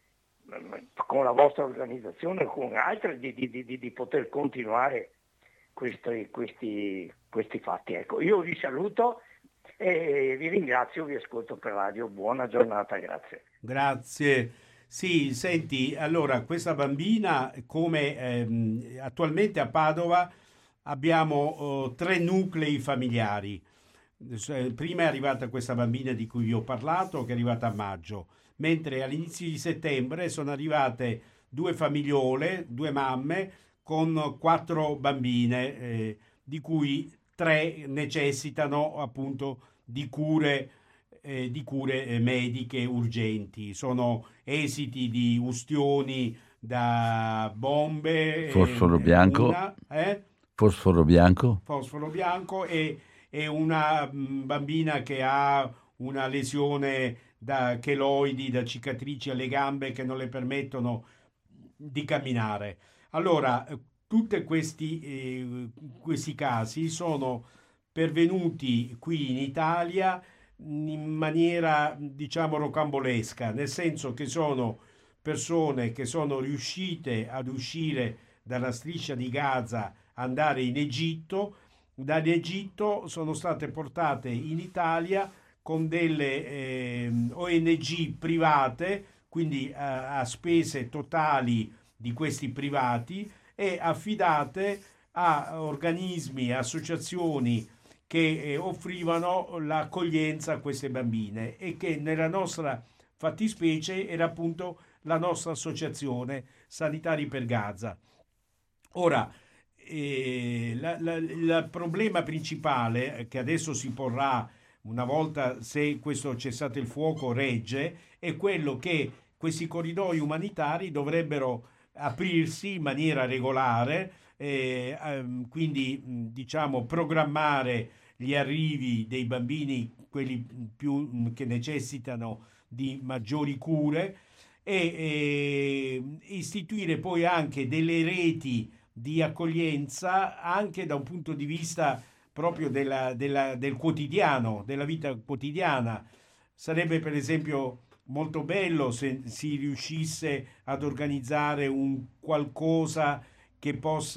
con la vostra organizzazione o con altre, di, di, di, di poter continuare questi, questi, questi fatti. Ecco, io vi saluto e vi ringrazio, vi ascolto per radio. Buona giornata, grazie. Grazie. Sì, senti, allora questa bambina, come ehm, attualmente a Padova abbiamo oh, tre nuclei familiari. Prima è arrivata questa bambina di cui vi ho parlato, che è arrivata a maggio, mentre all'inizio di settembre sono arrivate due famigliole, due mamme, con quattro bambine, eh, di cui tre necessitano appunto di cure Eh, di cure eh, mediche urgenti. Sono esiti di ustioni da bombe, Fosforo eh, bianco. una, eh? Fosforo bianco. Fosforo bianco e, e una mh, bambina che ha una lesione da cheloidi, da cicatrici alle gambe che non le permettono di camminare. Allora, tutti questi, eh, questi casi sono pervenuti qui in Italia in maniera, diciamo, rocambolesca, nel senso che sono persone che sono riuscite ad uscire dalla striscia di Gaza, andare in Egitto, dall'Egitto sono state portate in Italia con delle eh, O N G private, quindi a, a spese totali di questi privati, e affidate a organismi, associazioni che eh, offrivano l'accoglienza a queste bambine, e che nella nostra fattispecie era appunto la nostra associazione Sanitari per Gaza. Ora, eh, il problema principale che adesso si porrà una volta, se questo cessate il fuoco regge, è quello che questi corridoi umanitari dovrebbero aprirsi in maniera regolare, eh, ehm, quindi mh, diciamo programmare gli arrivi dei bambini, quelli più mh, che necessitano di maggiori cure, e eh, istituire poi anche delle reti di accoglienza anche da un punto di vista proprio della, della, del quotidiano, della vita quotidiana. Sarebbe per esempio molto bello se si riuscisse ad organizzare un qualcosa che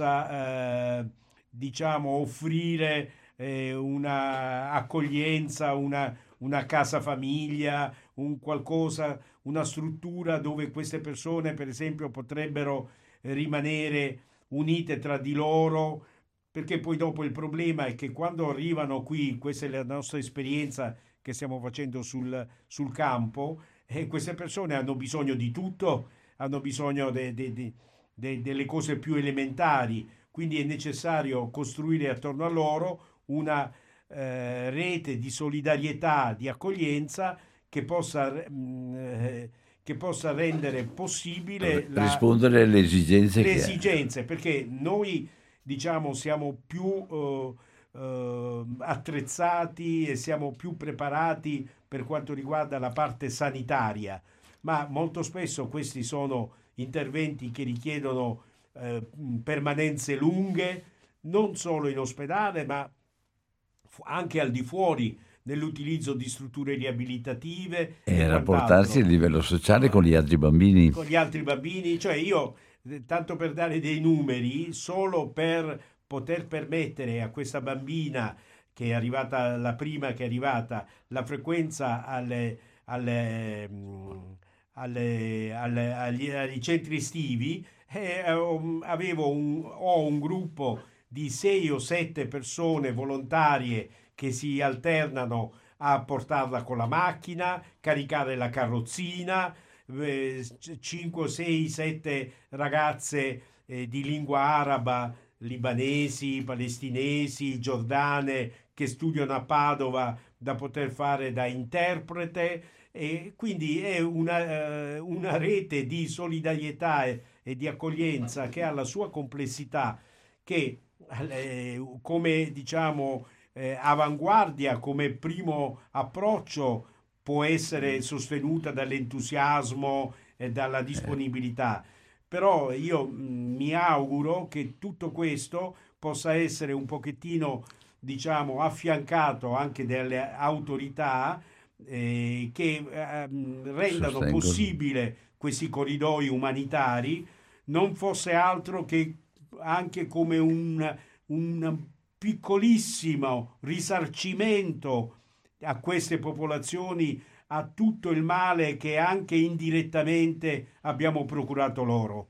possa eh, diciamo offrire eh, una accoglienza, una, una casa famiglia, un qualcosa, una struttura dove queste persone per esempio potrebbero rimanere unite tra di loro, perché poi dopo il problema è che quando arrivano qui, questa è la nostra esperienza che stiamo facendo sul, sul campo, e queste persone hanno bisogno di tutto, hanno bisogno de, de, de, de, delle cose più elementari, quindi è necessario costruire attorno a loro una eh, rete di solidarietà, di accoglienza che possa, mh, eh, che possa rendere possibile la, rispondere alle esigenze, le che esigenze, perché noi diciamo siamo più eh, eh, attrezzati e siamo più preparati per quanto riguarda la parte sanitaria, ma molto spesso questi sono interventi che richiedono eh, permanenze lunghe, non solo in ospedale, ma anche al di fuori, nell'utilizzo di strutture riabilitative e, e rapportarsi a quant'altro livello sociale con gli altri bambini. con gli altri bambini. Cioè io, eh, tanto per dare dei numeri, solo per poter permettere a questa bambina che è arrivata, la prima che è arrivata, la frequenza alle, alle, mh, alle, alle, agli, agli centri estivi, eh, avevo un, ho un gruppo di sei o sette persone volontarie che si alternano a portarla con la macchina, caricare la carrozzina, eh, cinque, sei, sette ragazze eh, di lingua araba, libanesi, palestinesi, giordane, che studiano a Padova da poter fare da interprete, e quindi è una, eh, una rete di solidarietà e, e di accoglienza che ha la sua complessità, che eh, come diciamo eh, avanguardia, come primo approccio può essere sostenuta dall'entusiasmo e dalla disponibilità. Però io mh, mi auguro che tutto questo possa essere un pochettino, diciamo, affiancato anche dalle autorità eh, che eh, rendano Sostengo. possibile questi corridoi umanitari, non fosse altro che anche come un, un piccolissimo risarcimento a queste popolazioni, a tutto il male che anche indirettamente abbiamo procurato loro.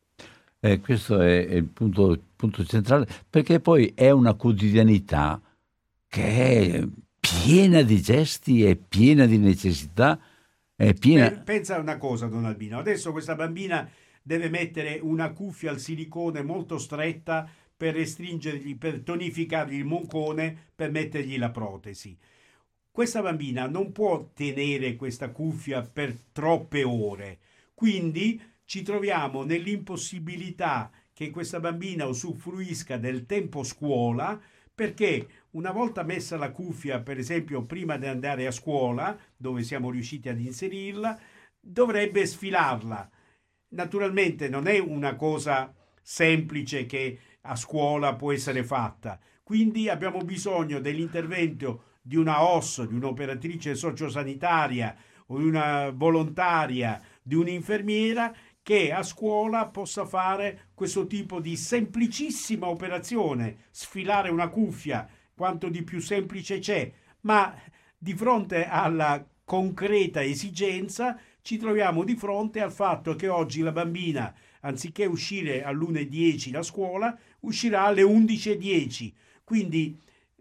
Eh, questo è, è il punto, il punto centrale, perché poi è una quotidianità che è piena di gesti, è piena di necessità, è piena... Pensa a una cosa, Don Albino, adesso questa bambina deve mettere una cuffia al silicone molto stretta per restringergli, per tonificargli il moncone, per mettergli la protesi. Questa bambina non può tenere questa cuffia per troppe ore, quindi ci troviamo nell'impossibilità che questa bambina usufruisca del tempo scuola, perché una volta messa la cuffia, per esempio prima di andare a scuola, dove siamo riusciti ad inserirla, dovrebbe sfilarla. Naturalmente non è una cosa semplice che a scuola può essere fatta, quindi abbiamo bisogno dell'intervento di una O S, di un'operatrice sociosanitaria o di una volontaria, di un'infermiera che a scuola possa fare questo tipo di semplicissima operazione, sfilare una cuffia, quanto di più semplice c'è, ma di fronte alla concreta esigenza ci troviamo di fronte al fatto che oggi la bambina, anziché uscire all'una e dieci da scuola, uscirà alle undici e dieci, quindi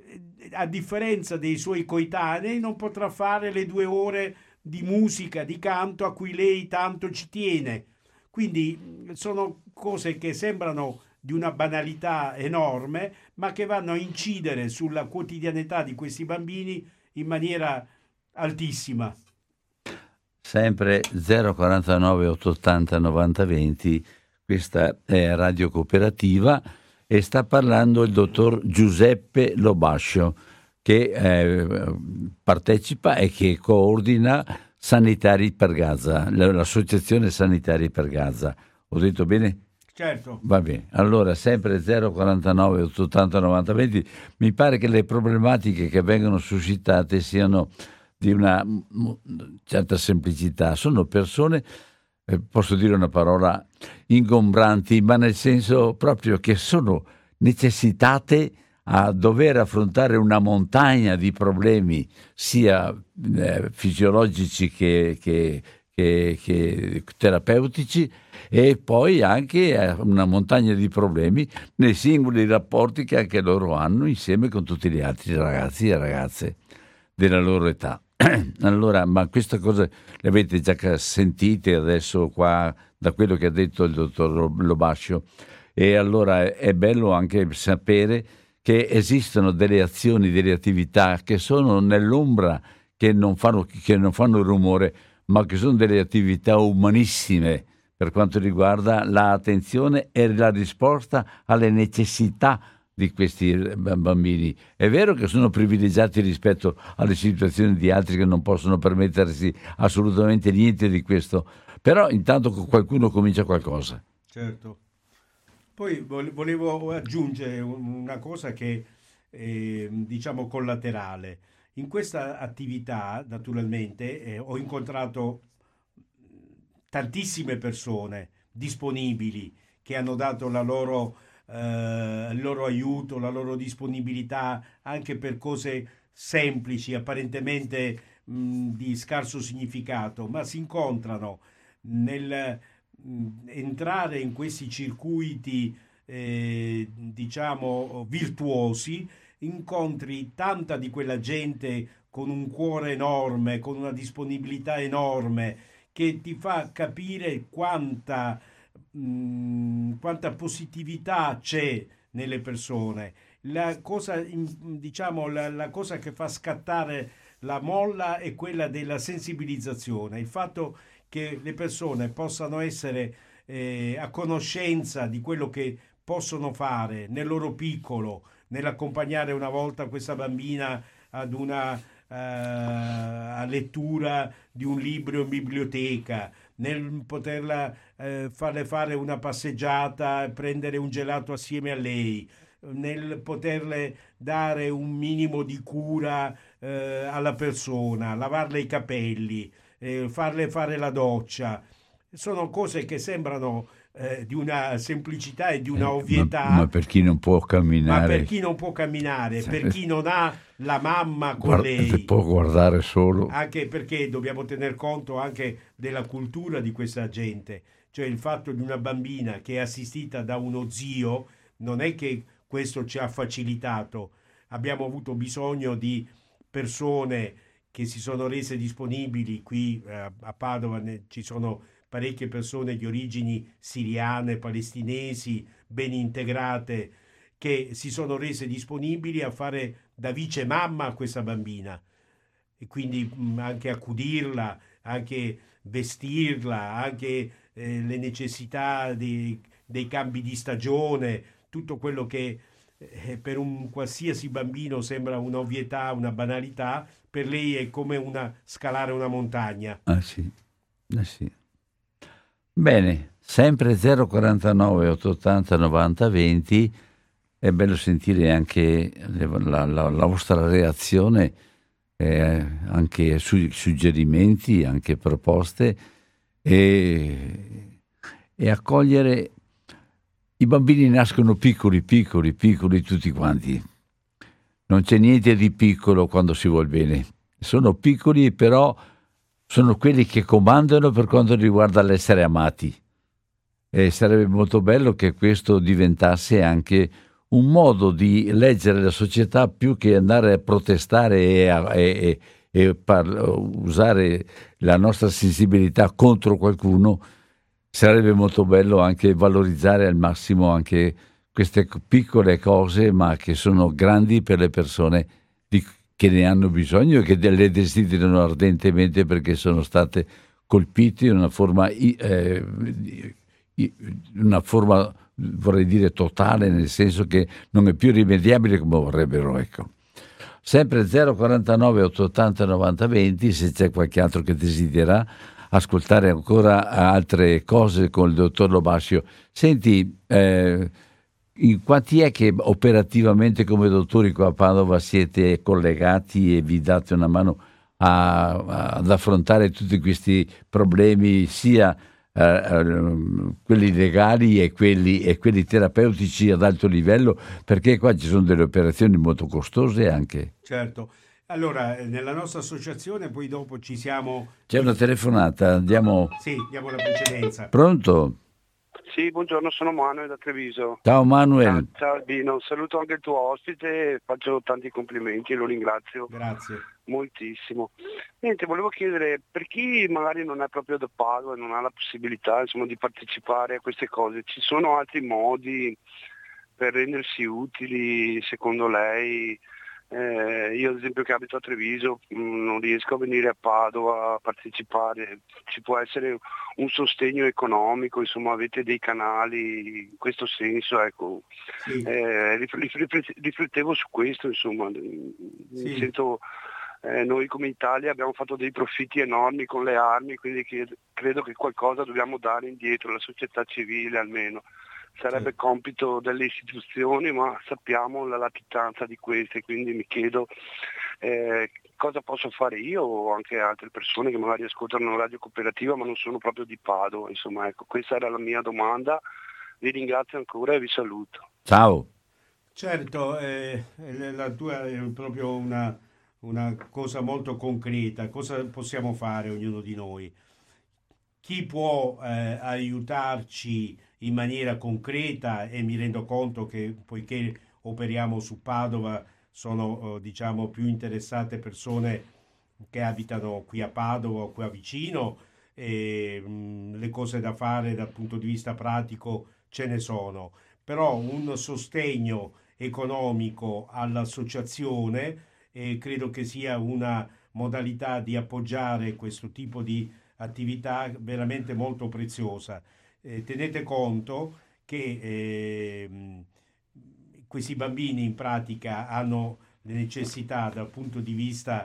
a differenza dei suoi coetanei non potrà fare le due ore di musica, di canto a cui lei tanto ci tiene. Quindi sono cose che sembrano di una banalità enorme, ma che vanno a incidere sulla quotidianità di questi bambini in maniera altissima. Sempre zero quarantanove ottocentottanta novanta venti, questa è Radio Cooperativa e sta parlando il dottor Giuseppe Lobascio, che eh, partecipa e che coordina Sanitari per Gaza, l'associazione Sanitari per Gaza. Ho detto bene? Certo. Va bene, allora sempre zero quarantanove ottocentottanta novanta venti, mi pare che le problematiche che vengono suscitate siano di una certa semplicità, sono persone, eh, posso dire una parola, ingombranti, ma nel senso proprio che sono necessitate a dover affrontare una montagna di problemi sia eh, fisiologici che, che, che, che terapeutici, e poi anche una montagna di problemi nei singoli rapporti che anche loro hanno insieme con tutti gli altri ragazzi e ragazze della loro età. Allora, ma questa cosa le avete già sentite adesso qua da quello che ha detto il dottor Lobascio, e allora è bello anche sapere che esistono delle azioni, delle attività che sono nell'ombra, che non fanno, che non fanno rumore, ma che sono delle attività umanissime per quanto riguarda l'attenzione e la risposta alle necessità di questi bambini. È vero che sono privilegiati rispetto alle situazioni di altri che non possono permettersi assolutamente niente di questo, però intanto qualcuno comincia qualcosa. Certo. Poi volevo aggiungere una cosa che è, diciamo, collaterale. In questa attività, naturalmente, eh, ho incontrato tantissime persone disponibili che hanno dato la loro Uh, il loro aiuto, la loro disponibilità anche per cose semplici, apparentemente mh, di scarso significato, ma si incontrano nel mh, entrare in questi circuiti eh, diciamo virtuosi, incontri tanta di quella gente con un cuore enorme, con una disponibilità enorme, che ti fa capire quanta Mm, quanta positività c'è nelle persone. La cosa, diciamo, la, la cosa che fa scattare la molla è quella della sensibilizzazione, il fatto che le persone possano essere eh, a conoscenza di quello che possono fare nel loro piccolo, nell'accompagnare una volta questa bambina ad una uh, a lettura di un libro in biblioteca, nel poterla eh, farle fare una passeggiata, prendere un gelato assieme a lei, nel poterle dare un minimo di cura eh, alla persona, lavarle i capelli, eh, farle fare la doccia. Sono cose che sembrano eh, di una semplicità e di una eh, ovvietà. Ma, ma per chi non può camminare. Ma per chi non può camminare, per chi non ha la mamma con Guarda, lei. Può guardare solo. Anche perché dobbiamo tener conto anche della cultura di questa gente. Cioè il fatto di una bambina che è assistita da uno zio, non è che questo ci ha facilitato. Abbiamo avuto bisogno di persone che si sono rese disponibili. Qui eh, a Padova ne, ci sono parecchie persone di origini siriane, palestinesi, ben integrate, che si sono rese disponibili a fare da vice mamma a questa bambina, e quindi mh, anche accudirla, anche vestirla, anche eh, le necessità dei, dei cambi di stagione, tutto quello che eh, per un qualsiasi bambino sembra un'ovvietà, una banalità, per lei è come una scalare una montagna. Ah sì, ah, sì. Bene, sempre zero quarantanove ottocentottanta novanta venti. È bello sentire anche la, la, la vostra reazione, eh, anche sui suggerimenti, anche proposte, e, e accogliere. I bambini nascono piccoli, piccoli, piccoli tutti quanti. Non c'è niente di piccolo quando si vuol bene. Sono piccoli, però sono quelli che comandano per quanto riguarda l'essere amati. E sarebbe molto bello che questo diventasse anche un modo di leggere la società, più che andare a protestare e, a, e, e par- usare la nostra sensibilità contro qualcuno. Sarebbe molto bello anche valorizzare al massimo anche queste piccole cose, ma che sono grandi per le persone di, che ne hanno bisogno e che le desiderano ardentemente perché sono state colpite in una forma, eh, una forma vorrei dire totale, nel senso che non è più rimediabile come vorrebbero, ecco. Sempre zero quarantanove ottocentottanta novanta venti, se c'è qualche altro che desidera ascoltare ancora altre cose con il dottor Lo Bascio. Senti, eh, in quanti è che operativamente come dottori qua a Padova siete collegati e vi date una mano a, a, ad affrontare tutti questi problemi, sia eh, eh, quelli legali e quelli, e quelli terapeutici ad alto livello, perché qua ci sono delle operazioni molto costose anche. Certo. Allora, nella nostra associazione poi dopo ci siamo... C'è una telefonata, andiamo... Sì, diamo la precedenza. Pronto? Sì, buongiorno, sono Manuel da Treviso. Ciao Manuel. Ciao, ciao Albino, saluto anche il tuo ospite, faccio tanti complimenti e lo ringrazio. Grazie. Moltissimo. Niente, volevo chiedere, per chi magari non è proprio da Padova e non ha la possibilità, insomma, di partecipare a queste cose, ci sono altri modi per rendersi utili secondo lei? Eh, io ad esempio che abito a Treviso mh, non riesco a venire a Padova a partecipare, ci può essere un sostegno economico, insomma avete dei canali in questo senso, ecco. Sì. Eh, riflet- riflettevo su questo, insomma, Sì. sento, eh, noi come Italia abbiamo fatto dei profitti enormi con le armi, quindi che, credo che qualcosa dobbiamo dare indietro, la società civile almeno. Sarebbe Sì. compito delle istituzioni, ma sappiamo la latitanza di queste, quindi mi chiedo eh, cosa posso fare io o anche altre persone che magari ascoltano la radio cooperativa ma non sono proprio di Padova. Insomma, ecco, questa era la mia domanda. Vi ringrazio ancora e vi saluto. Ciao. Certo, eh, la tua è proprio una, una cosa molto concreta. Cosa possiamo fare ognuno di noi? Chi può eh, aiutarci in maniera concreta, e mi rendo conto che poiché operiamo su Padova sono eh, diciamo più interessate persone che abitano qui a Padova o qua vicino, e mh, le cose da fare dal punto di vista pratico ce ne sono, però un sostegno economico all'associazione eh, credo che sia una modalità di appoggiare questo tipo di attività veramente molto preziosa. Eh, tenete conto che eh, questi bambini in pratica hanno le necessità dal punto di vista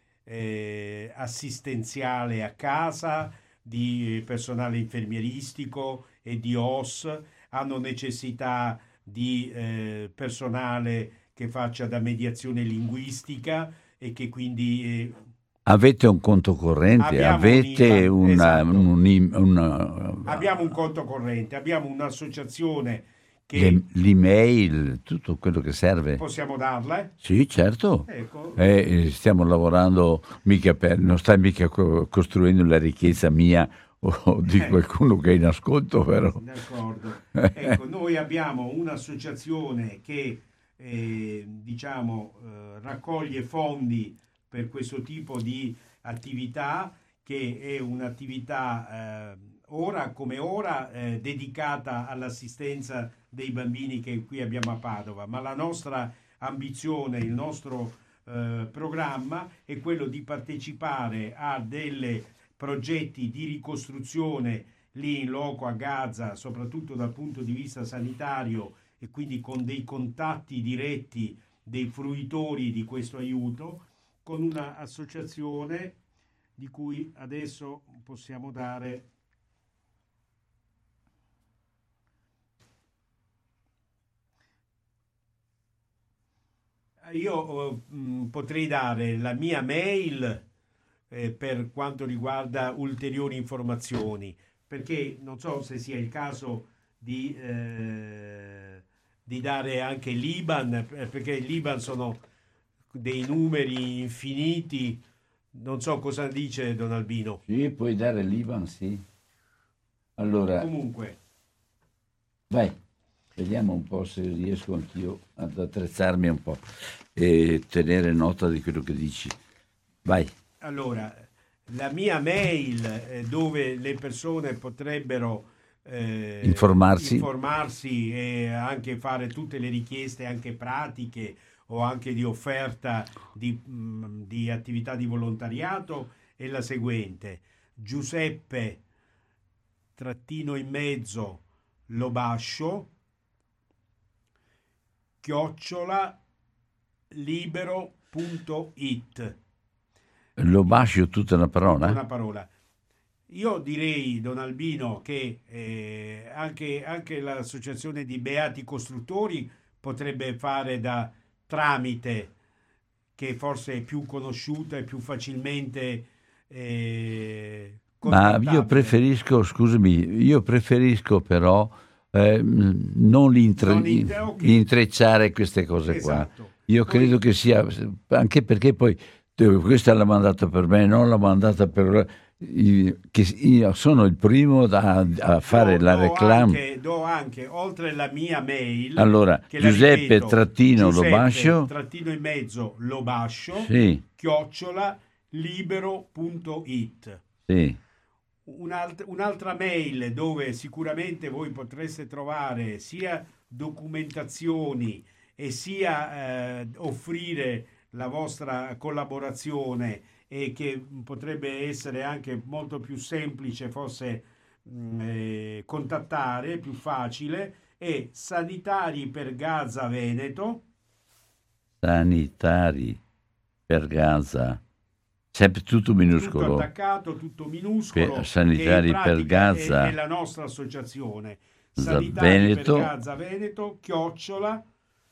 eh, assistenziale a casa, di personale infermieristico e di O S, hanno necessità di eh, personale che faccia da mediazione linguistica e che quindi... Eh, Avete un conto corrente? Abbiamo Avete un una, esatto. un, una, abbiamo un conto corrente, abbiamo un'associazione che le, l'email, tutto quello che serve. possiamo darla? Sì, certo. Ecco. Eh, stiamo lavorando, mica per, non stai mica co- costruendo la ricchezza mia o di qualcuno che è in ascolto, però. D'accordo. Ecco, noi abbiamo un'associazione che eh, diciamo eh, raccoglie fondi per questo tipo di attività, che è un'attività eh, ora come ora eh, dedicata all'assistenza dei bambini che qui abbiamo a Padova, ma la nostra ambizione, il nostro eh, programma è quello di partecipare a dei progetti di ricostruzione lì in loco a Gaza, soprattutto dal punto di vista sanitario, e quindi con dei contatti diretti dei fruitori di questo aiuto, con una associazione di cui adesso possiamo dare io eh, mh, potrei dare la mia mail eh, per quanto riguarda ulteriori informazioni, perché non so se sia il caso di, eh, di dare anche l'I B A N, perché l'I B A N sono dei numeri infiniti, non so cosa dice Don Albino. Sì, puoi dare l'I B A N, sì. Allora, Comunque, vai, vediamo un po' se riesco anch'io ad attrezzarmi un po' e tenere nota di quello che dici. Vai. allora, la mia mail eh, dove le persone potrebbero eh, Informarsi. informarsi e anche fare tutte le richieste anche pratiche o anche di offerta di, mh, di attività di volontariato è la seguente: Giuseppe trattino in mezzo Lobascio chiocciola libero punto it. Lobascio tutta una parola? Tutta una parola. Io direi, Don Albino, che eh, anche, anche l'associazione di Beati Costruttori potrebbe fare da tramite, che forse è più conosciuta e più facilmente eh, ma io preferisco, scusami, io preferisco però eh, non, intre- non int- okay. intrecciare queste cose, esatto, qua. Io poi, credo che sia, anche perché poi questa l'ha mandata per me, non l'ha mandata per... che io sono il primo da, a fare do, la do reclama. Anche, do anche, oltre la mia mail, allora, che Giuseppe ripeto, trattino Giuseppe, Lobascio, trattino in mezzo Lobascio, sì, chiocciola libero punto it. Sì. Un'alt- un'altra mail dove sicuramente voi potreste trovare sia documentazioni e sia eh, offrire la vostra collaborazione, e che potrebbe essere anche molto più semplice forse mh, eh, contattare, più facile, è Sanitari per Gaza Veneto. Sanitari per Gaza, sempre tutto minuscolo, tutto attaccato, tutto minuscolo, per, Sanitari per Gaza è, è la nostra associazione, Sanitari Veneto. Per Gaza Veneto chiocciola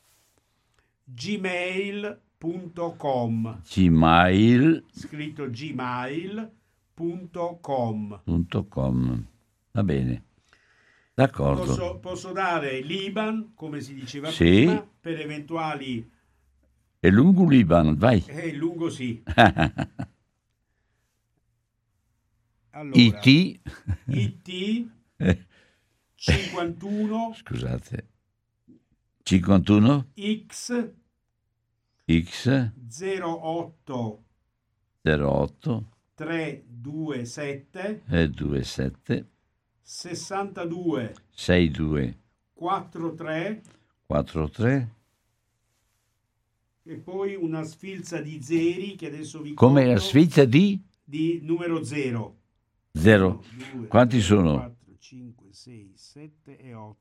gmail punto com, Gmail, scritto gmail punto com. .com. Va bene, d'accordo. Posso, posso dare l'I B A N, come si diceva sì, prima, per eventuali... È lungo l'I B A N, vai. È lungo, sì. Allora, I T I T cinquantuno, scusate, cinquantuno X X zero otto zero otto tre due sette e due sette sessantadue sessantadue quarantatré quarantatré e poi una sfilza di zeri che adesso vi come conto, la sfilza di di numero zero. Zero. due, Quanti tre, sono? quattro, cinque, sei, sette e otto.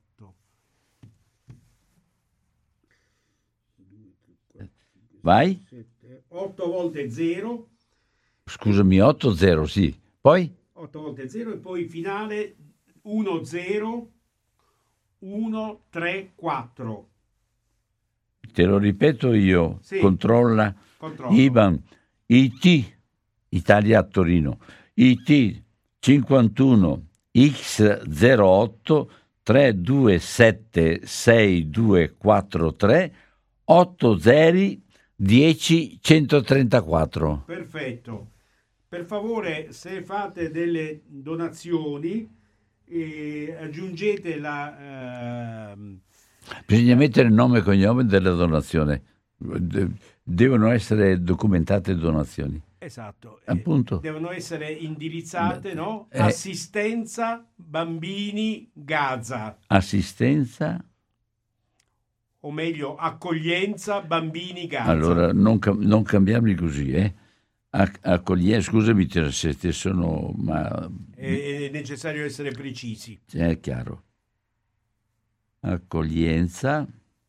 Vai. otto volte zero. Scusami, otto zero, sì. Poi? otto volte zero e poi finale uno zero uno tre quattro. Te lo ripeto io. Sì. Controlla. Controllo. I B A N I T Italia a Torino. I T cinquantuno X zero otto tre due sette sei due quattro tre otto zero dieci centotrentaquattro. Perfetto. Per favore, se fate delle donazioni, eh, aggiungete la... Eh, Bisogna mettere il nome e cognome della donazione. De- devono essere documentate donazioni. Esatto. Appunto. Eh, devono essere indirizzate, Beh, no? eh, Assistenza Bambini Gaza. Assistenza... o meglio, accoglienza Bambini Gaza. Allora, non, non cambiarli così, eh? Accoglienza, scusami se te sono... ma è, è necessario essere precisi. È chiaro. Accoglienza,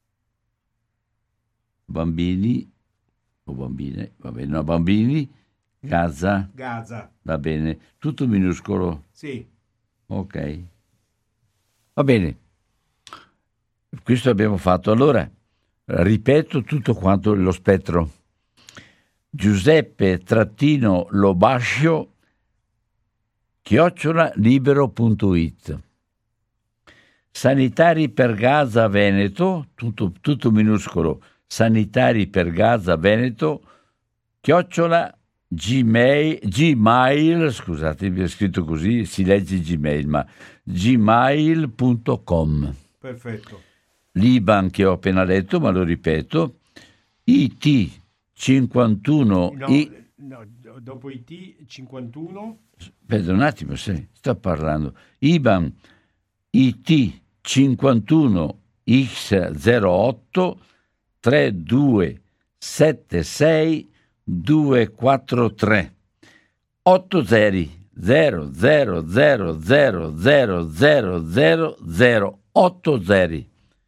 bambini, o bambine, va bene, no, bambini, Gaza. Gaza. Va bene. Tutto minuscolo? Sì. Ok. Va bene. Questo abbiamo fatto. Allora, ripeto tutto quanto lo spettro. Giuseppe trattino Lobascio chiocciola libero punto it. Sanitari per Gaza Veneto, tutto, tutto minuscolo, Sanitari per Gaza Veneto chiocciola Gmail, Gmail, scusate, vi ho scritto così, si legge Gmail, ma gmail punto com. Perfetto. L'I B A N che ho appena letto, ma lo ripeto, I T cinquantuno... No, I... no, dopo I T cinquantuno... Aspetta un attimo, sì, sto parlando. I B A N I T cinquantuno X zero otto tre due sette sei due quattro tre otto zero zero zero zero zero zero zero zero zero otto zero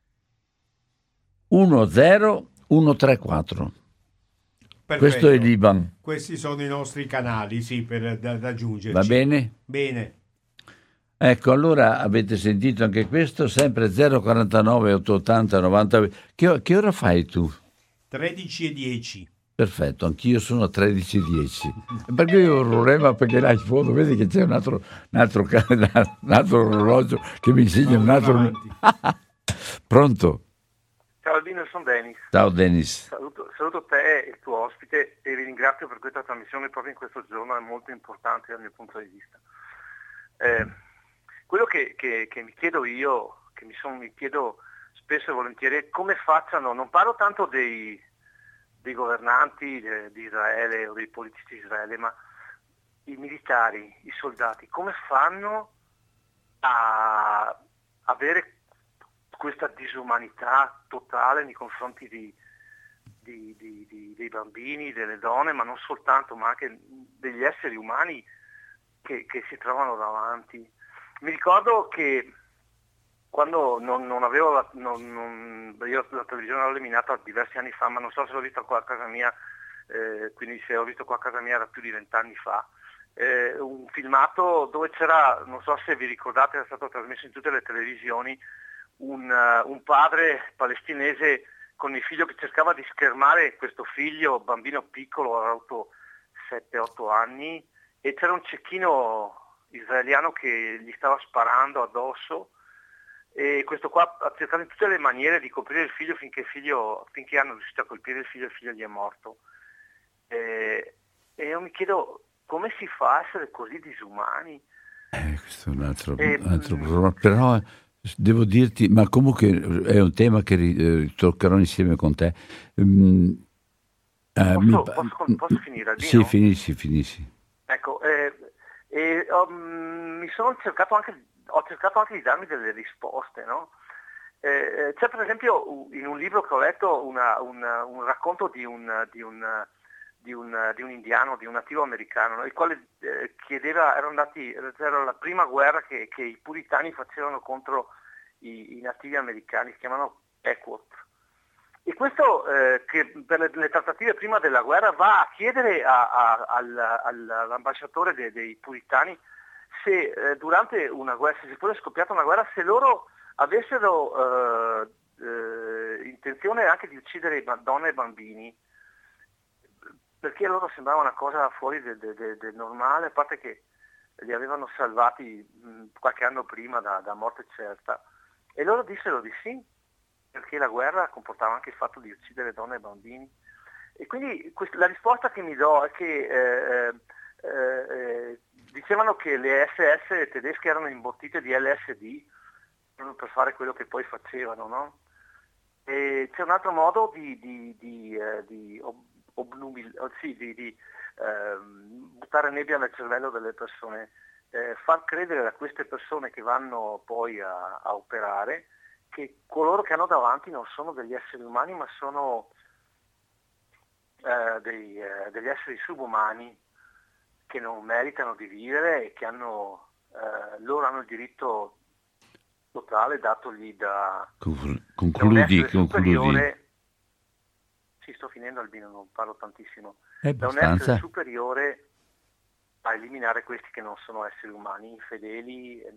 uno zero uno tre quattro. Questo è l'Iban. Questi sono i nostri canali, sì, per da, da raggiungerci. Va bene? Bene. Ecco, allora avete sentito anche questo, sempre zero quarantanove ottocentottanta novanta. Che, che ora fai tu? tredici e dieci. Perfetto, anch'io sono a tredici e dieci. Perché io ho un problema, perché là in fondo vedi che c'è un altro, un altro, un altro orologio che mi insegna un altro. Pronto? Ciao Albino, sono Denis. Ciao Denis. Saluto, saluto te e il tuo ospite e vi ringrazio per questa trasmissione proprio in questo giorno, è molto importante dal mio punto di vista. Eh, quello che, che, che mi chiedo io, che mi, sono, mi chiedo spesso e volentieri, è come facciano, non parlo tanto dei, dei governanti de, di Israele o dei politici di Israele, ma i militari, i soldati, come fanno a avere questa disumanità totale nei confronti di, di, di, di, dei bambini, delle donne, ma non soltanto, ma anche degli esseri umani che, che si trovano davanti. Mi ricordo che quando non, non avevo la, non, non, io la televisione l'ho eliminata diversi anni fa, ma non so se l'ho vista qua a casa mia, eh, quindi se l'ho visto qua a casa mia era più di vent'anni fa, eh, un filmato dove c'era, non so se vi ricordate, era stato trasmesso in tutte le televisioni, Un, uh, un padre palestinese con il figlio che cercava di schermare questo figlio, bambino piccolo, aveva avuto sette otto anni, e c'era un cecchino israeliano che gli stava sparando addosso, e questo qua ha cercato in tutte le maniere di coprire il figlio finché, il figlio, finché hanno riuscito a colpire il figlio e il figlio gli è morto. E, e io mi chiedo come si fa a essere così disumani. Eh, questo è un altro, e, un altro problema, però... Devo dirti, ma comunque è un tema che eh, toccherò insieme con te. Mm, eh, posso, mi... posso, posso finire? Albino? Sì, finisci, finisci. Ecco, eh, eh, um, mi sono cercato anche, ho cercato anche di darmi delle risposte, no? Eh, c'è per esempio in un libro che ho letto una, una, un racconto di un, di un Di un, di un indiano, di un nativo americano, no? Il quale eh, chiedeva, erano andati, era la prima guerra che, che i puritani facevano contro i, i nativi americani, si chiamano Pequot. E questo eh, che per le, le trattative prima della guerra va a chiedere a, a, al, all'ambasciatore dei, dei puritani se eh, durante una guerra, se si fosse scoppiata una guerra, se loro avessero eh, eh, intenzione anche di uccidere donne e bambini, perché loro sembrava una cosa fuori del, del, del normale, a parte che li avevano salvati mh, qualche anno prima da, da morte certa, e loro dissero di sì, perché la guerra comportava anche il fatto di uccidere donne e bambini. E quindi quest- la risposta che mi do è che eh, eh, dicevano che le S S tedesche erano imbottite di L S D proprio per fare quello che poi facevano, no? E c'è un altro modo di, di, di, eh, di Obnubil, sì, di, di eh, buttare nebbia nel cervello delle persone, eh, far credere a queste persone che vanno poi a, a operare che coloro che hanno davanti non sono degli esseri umani, ma sono eh, dei, eh, degli esseri subumani che non meritano di vivere e che hanno, eh, loro hanno il diritto totale datogli da, concludi, da un essere concludi. superiore. Sì, sto finendo Albino, non parlo tantissimo. È da un essere superiore a eliminare questi che non sono esseri umani, infedeli. Eh,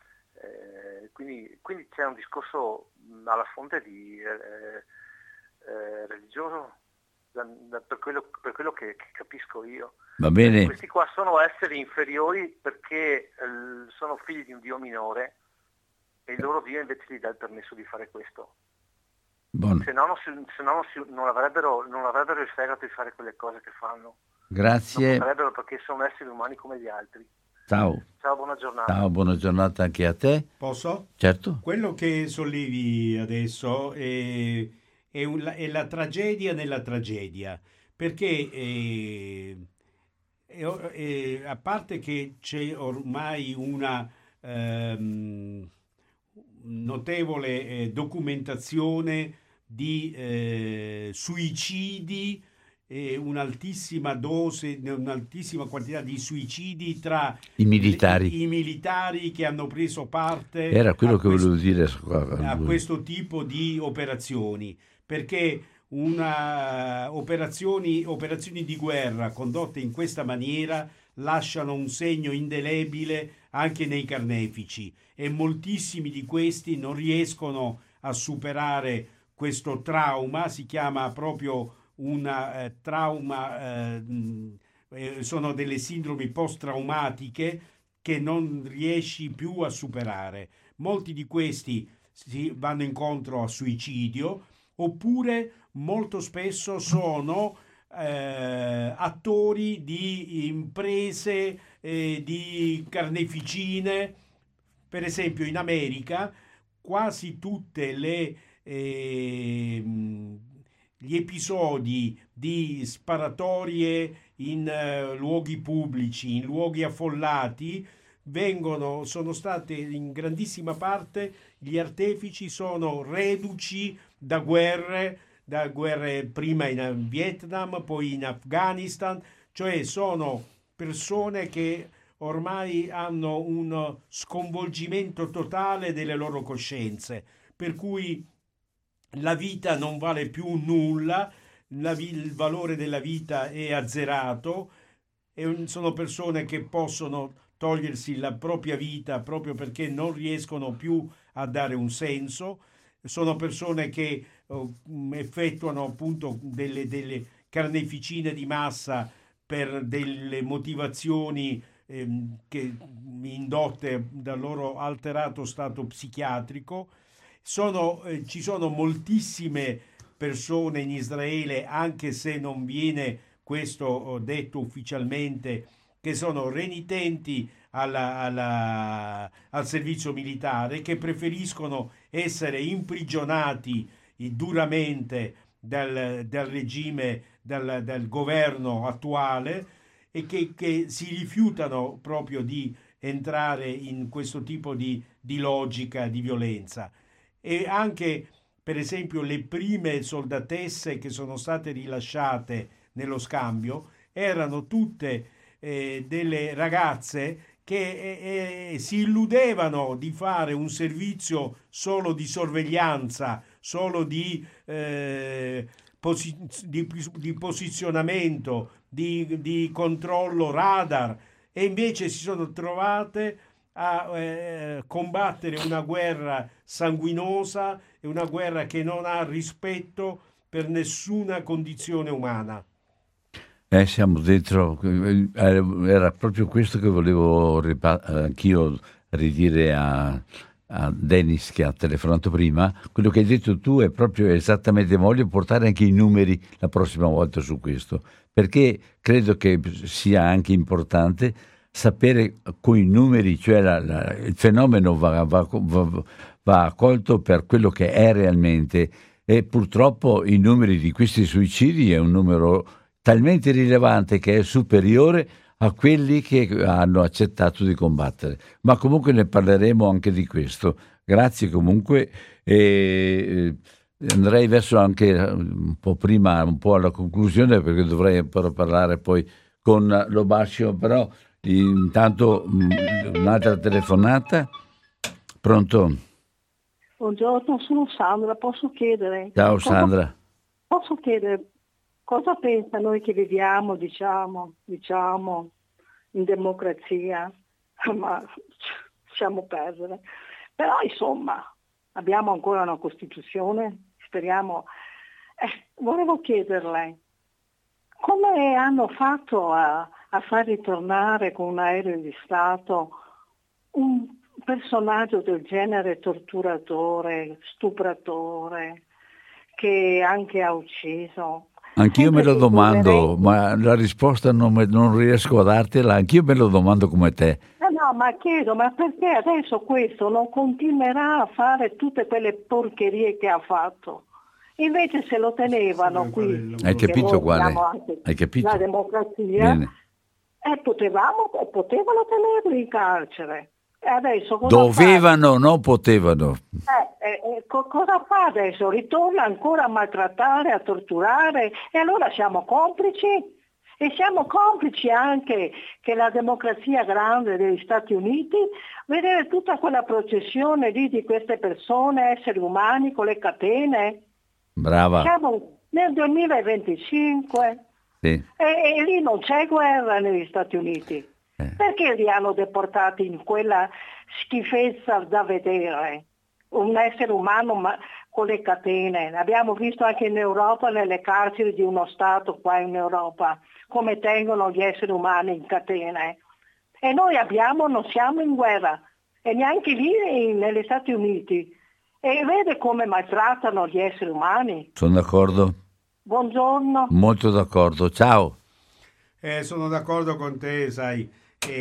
eh, quindi, quindi c'è un discorso alla fonte di eh, eh, religioso da, da, per, quello, per quello che, che capisco io. Va bene. Eh, questi qua sono esseri inferiori perché eh, sono figli di un Dio minore e il loro Dio invece gli dà il permesso di fare questo. Buono. Se no, non, si, se no non, si, non, avrebbero, non avrebbero il fegato di fare quelle cose che fanno. Grazie. Non potrebbero, perché sono esseri umani come gli altri. Ciao. Ciao, buona giornata. Ciao, buona giornata anche a te. Posso? Certo. Quello che sollevi adesso è, è, un, è la tragedia nella tragedia, perché eh, è, è, a parte che c'è ormai una ehm, notevole eh, documentazione di eh, suicidi, e un'altissima dose, un'altissima quantità di suicidi tra i militari, i, i militari che hanno preso parte era quello a che questo, volevo dire a questo tipo di operazioni, perché una operazioni, operazioni di guerra condotte in questa maniera lasciano un segno indelebile anche nei carnefici, e moltissimi di questi non riescono a superare questo trauma. Si chiama proprio una eh, trauma, eh, eh, sono delle sindromi post-traumatiche che non riesci più a superare. Molti di questi si vanno incontro a suicidio, oppure molto spesso sono eh, attori di imprese eh, di carneficine. Per esempio in America quasi tutte le eh, gli episodi di sparatorie in uh, luoghi pubblici, in luoghi affollati, vengono, sono state in grandissima parte, gli artefici sono reduci da guerre, da guerre prima in Vietnam, poi in Afghanistan, cioè sono persone che ormai hanno un sconvolgimento totale delle loro coscienze, per cui la vita non vale più nulla, la, il valore della vita è azzerato, e sono persone che possono togliersi la propria vita proprio perché non riescono più a dare un senso. Sono persone che uh, effettuano appunto delle, delle carneficine di massa per delle motivazioni ehm, che, indotte dal loro alterato stato psichiatrico. Sono, eh, ci sono moltissime persone in Israele, anche se non viene questo detto ufficialmente, che sono renitenti alla, alla, al servizio militare, che preferiscono essere imprigionati duramente dal, dal regime, dal, dal governo attuale, e che, che si rifiutano proprio di entrare in questo tipo di, di logica di violenza. E anche, per esempio, le prime soldatesse che sono state rilasciate nello scambio erano tutte eh, delle ragazze che eh, eh, si illudevano di fare un servizio solo di sorveglianza, solo di, eh, posi- di, di posizionamento, di, di controllo radar, e invece si sono trovate a eh, combattere una guerra sanguinosa, e una guerra che non ha rispetto per nessuna condizione umana. Eh, siamo dentro, era proprio questo che volevo anch'io ridire a, a Dennis, che ha telefonato prima. Quello che hai detto tu è proprio esattamente, voglio portare anche i numeri la prossima volta su questo, perché credo che sia anche importante sapere con i numeri, cioè la, la, il fenomeno va, va, va, va accolto per quello che è realmente, e purtroppo i numeri di questi suicidi è un numero talmente rilevante che è superiore a quelli che hanno accettato di combattere. Ma comunque ne parleremo anche di questo. Grazie comunque, e andrei verso anche un po' prima, un po' alla conclusione, perché dovrei ancora parlare poi con Lobascio, però intanto un'altra telefonata. Pronto? Buongiorno, sono Sandra, posso chiedere? Ciao cosa, Sandra. Posso chiedere cosa pensa noi che viviamo, diciamo, diciamo, in democrazia, ma lasciamo perdere. Però insomma, abbiamo ancora una Costituzione, speriamo. Eh, volevo chiederle, come hanno fatto a, a far ritornare con un aereo di Stato un personaggio del genere, torturatore, stupratore, che anche ha ucciso? Anch'io me lo domando, ma la risposta non, me, non riesco a dartela, anch'io me lo domando come te. Eh no, ma chiedo, ma perché adesso questo non continuerà a fare tutte quelle porcherie che ha fatto? Invece se lo tenevano sì, qui, hai capito quale? Hai capito? La democrazia, eh, potevamo, potevano tenerlo in carcere. E adesso cosa Dovevano, fa? non potevano. Eh, eh, co- cosa fa adesso? Ritorna ancora a maltrattare, a torturare, e allora siamo complici? E siamo complici anche che la democrazia grande degli Stati Uniti, vedere tutta quella processione lì di queste persone, esseri umani con le catene. Brava. Siamo nel duemilaventicinque Sì. e, e lì non c'è guerra negli Stati Uniti. Eh. Perché li hanno deportati in quella schifezza da vedere? Un essere umano ma con le catene. L'abbiamo visto anche in Europa, nelle carceri di uno Stato qua in Europa, come tengono gli esseri umani in catene. E noi abbiamo, non siamo in guerra, e neanche lì negli Stati Uniti. E vede come maltrattano gli esseri umani. Sono d'accordo? Buongiorno. Molto d'accordo. Ciao. Eh, sono d'accordo con te, sai,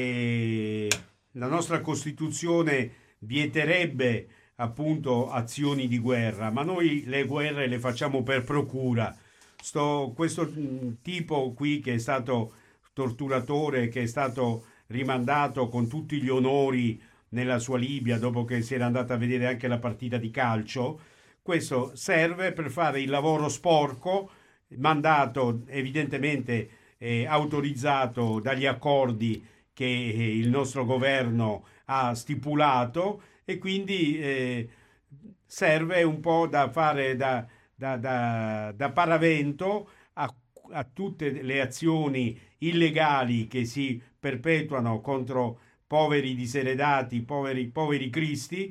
eh, la nostra Costituzione vieterebbe appunto azioni di guerra, ma noi le guerre le facciamo per procura. Sto, questo mh, tipo qui che è stato torturatore, che è stato rimandato con tutti gli onori nella sua Libia dopo che si era andata a vedere anche la partita di calcio, questo serve per fare il lavoro sporco, mandato evidentemente eh, autorizzato dagli accordi che eh, il nostro governo ha stipulato, e quindi eh, serve un po' da fare da, da, da, da paravento a, a tutte le azioni illegali che si perpetuano contro poveri diseredati, poveri, poveri cristi,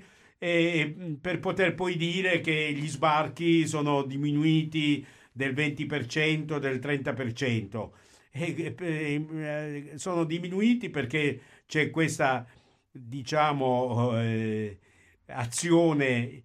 e per poter poi dire che gli sbarchi sono diminuiti del venti per cento, del trenta per cento. E, e, sono diminuiti perché c'è questa, diciamo, eh, azione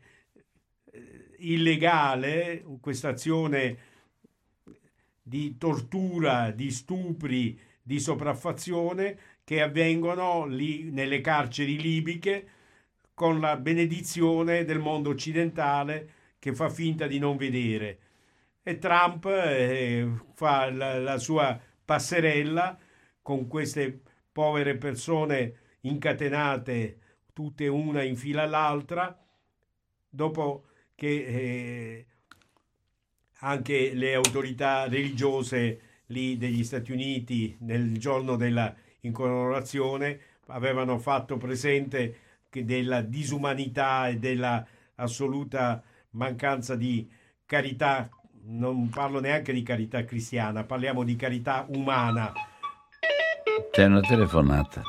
illegale, questa azione di tortura, di stupri, di sopraffazione che avvengono lì nelle carceri libiche con la benedizione del mondo occidentale che fa finta di non vedere. E Trump eh, fa la, la sua passerella con queste povere persone incatenate, tutte una in fila all'altra, dopo che eh, anche le autorità religiose lì degli Stati Uniti nel giorno della incoronazione avevano fatto presente che della disumanità e della assoluta mancanza di carità. Non parlo neanche di carità cristiana, parliamo di carità umana. C'è una telefonata.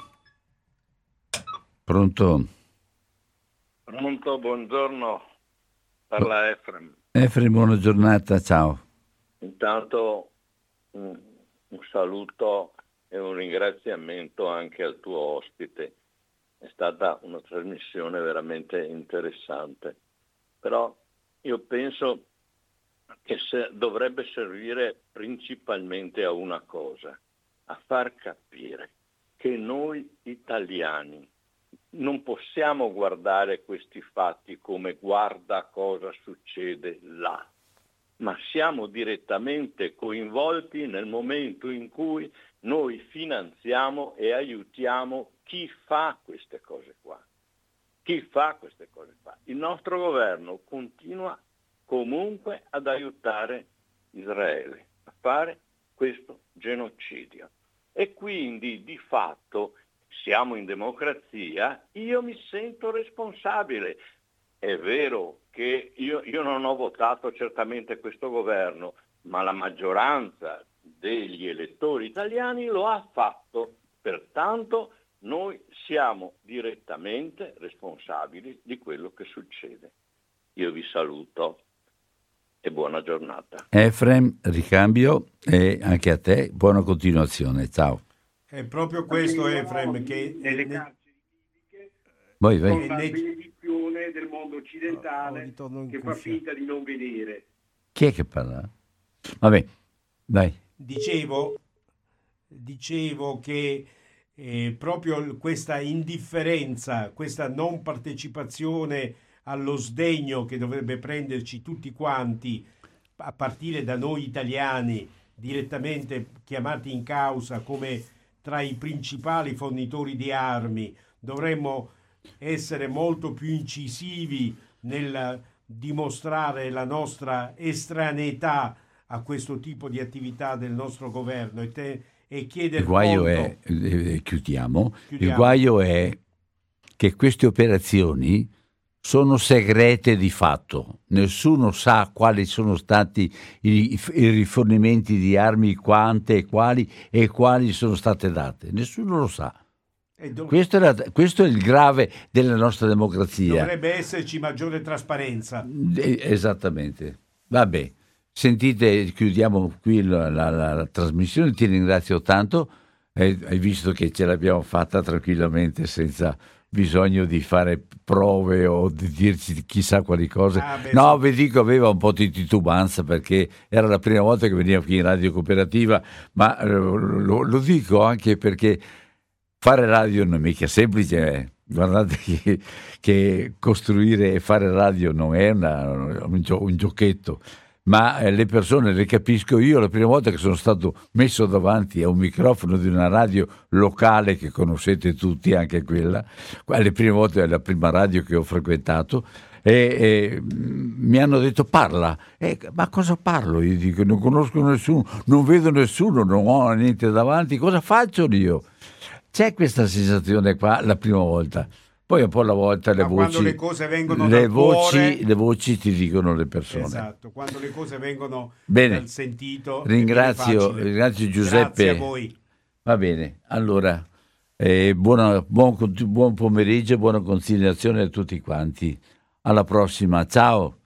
Pronto? Pronto, buongiorno. Parla Efrem. Efrem, buona giornata, ciao. Intanto un, un saluto e un ringraziamento anche al tuo ospite. È stata una trasmissione veramente interessante. Però io penso che se, dovrebbe servire principalmente a una cosa, a far capire che noi italiani non possiamo guardare questi fatti come guarda cosa succede là, ma siamo direttamente coinvolti nel momento in cui noi finanziamo e aiutiamo chi fa queste cose qua. Chi fa queste cose qua? Il nostro governo continua comunque ad aiutare Israele a fare questo genocidio. E quindi di fatto siamo in democrazia, io mi sento responsabile. È vero che io, io non ho votato certamente questo governo, ma la maggioranza degli elettori italiani lo ha fatto. Pertanto noi siamo direttamente responsabili di quello che succede. Io vi saluto e buona giornata. Efrem, ricambio, e anche a te buona continuazione, ciao. È proprio questo, Efrem, che nelle carceri libiche Vai, vai. con la benedizione del mondo occidentale oh, che fa finta di non vedere. Chi è che parla? Vabbè, dai. Dicevo, dicevo che eh, proprio questa indifferenza, questa non partecipazione allo sdegno che dovrebbe prenderci tutti quanti, a partire da noi italiani, direttamente chiamati in causa come tra i principali fornitori di armi, dovremmo essere molto più incisivi nel dimostrare la nostra estraneità a questo tipo di attività del nostro governo e, te, e chiedere il guaio conto. è, eh, chiudiamo, Chiudiamo. il guaio è che queste operazioni sono segrete di fatto, nessuno sa quali sono stati i, i rifornimenti di armi, quante e quali e quali sono state date, nessuno lo sa. Dov- questo, era, questo è il grave della nostra democrazia. Dovrebbe esserci maggiore trasparenza. Eh, esattamente. Vabbè, sentite, chiudiamo qui la, la, la, la trasmissione, ti ringrazio tanto, eh, hai visto che ce l'abbiamo fatta tranquillamente senza bisogno di fare prove o di dirci chissà quali cose. Ah, beh, no, sì. Vi dico, aveva un po' di titubanza perché era la prima volta che veniva qui in Radio Cooperativa, ma eh, lo, lo dico anche perché fare radio non è mica semplice. Eh. Guardate che, che costruire e fare radio non è una, un, gio, un giochetto, ma eh, le persone le capisco io. La prima volta che sono stato messo davanti a un microfono di una radio locale che conoscete tutti, anche quella, le prime volte è la prima radio che ho frequentato, e, e mi hanno detto parla, e, ma cosa parlo? Io dico non conosco nessuno, non vedo nessuno, non ho niente davanti, cosa faccio io? C'è questa sensazione qua la prima volta. Poi un po' alla volta le Ma voci, quando le cose vengono le dal voci, cuore, le voci ti dicono le persone. Esatto, quando le cose vengono bene. Dal sentito. Ringrazio, ringrazio Giuseppe. Grazie a voi. Va bene, allora eh, buona, buon, buon pomeriggio e buona continuazione a tutti quanti. Alla prossima, ciao.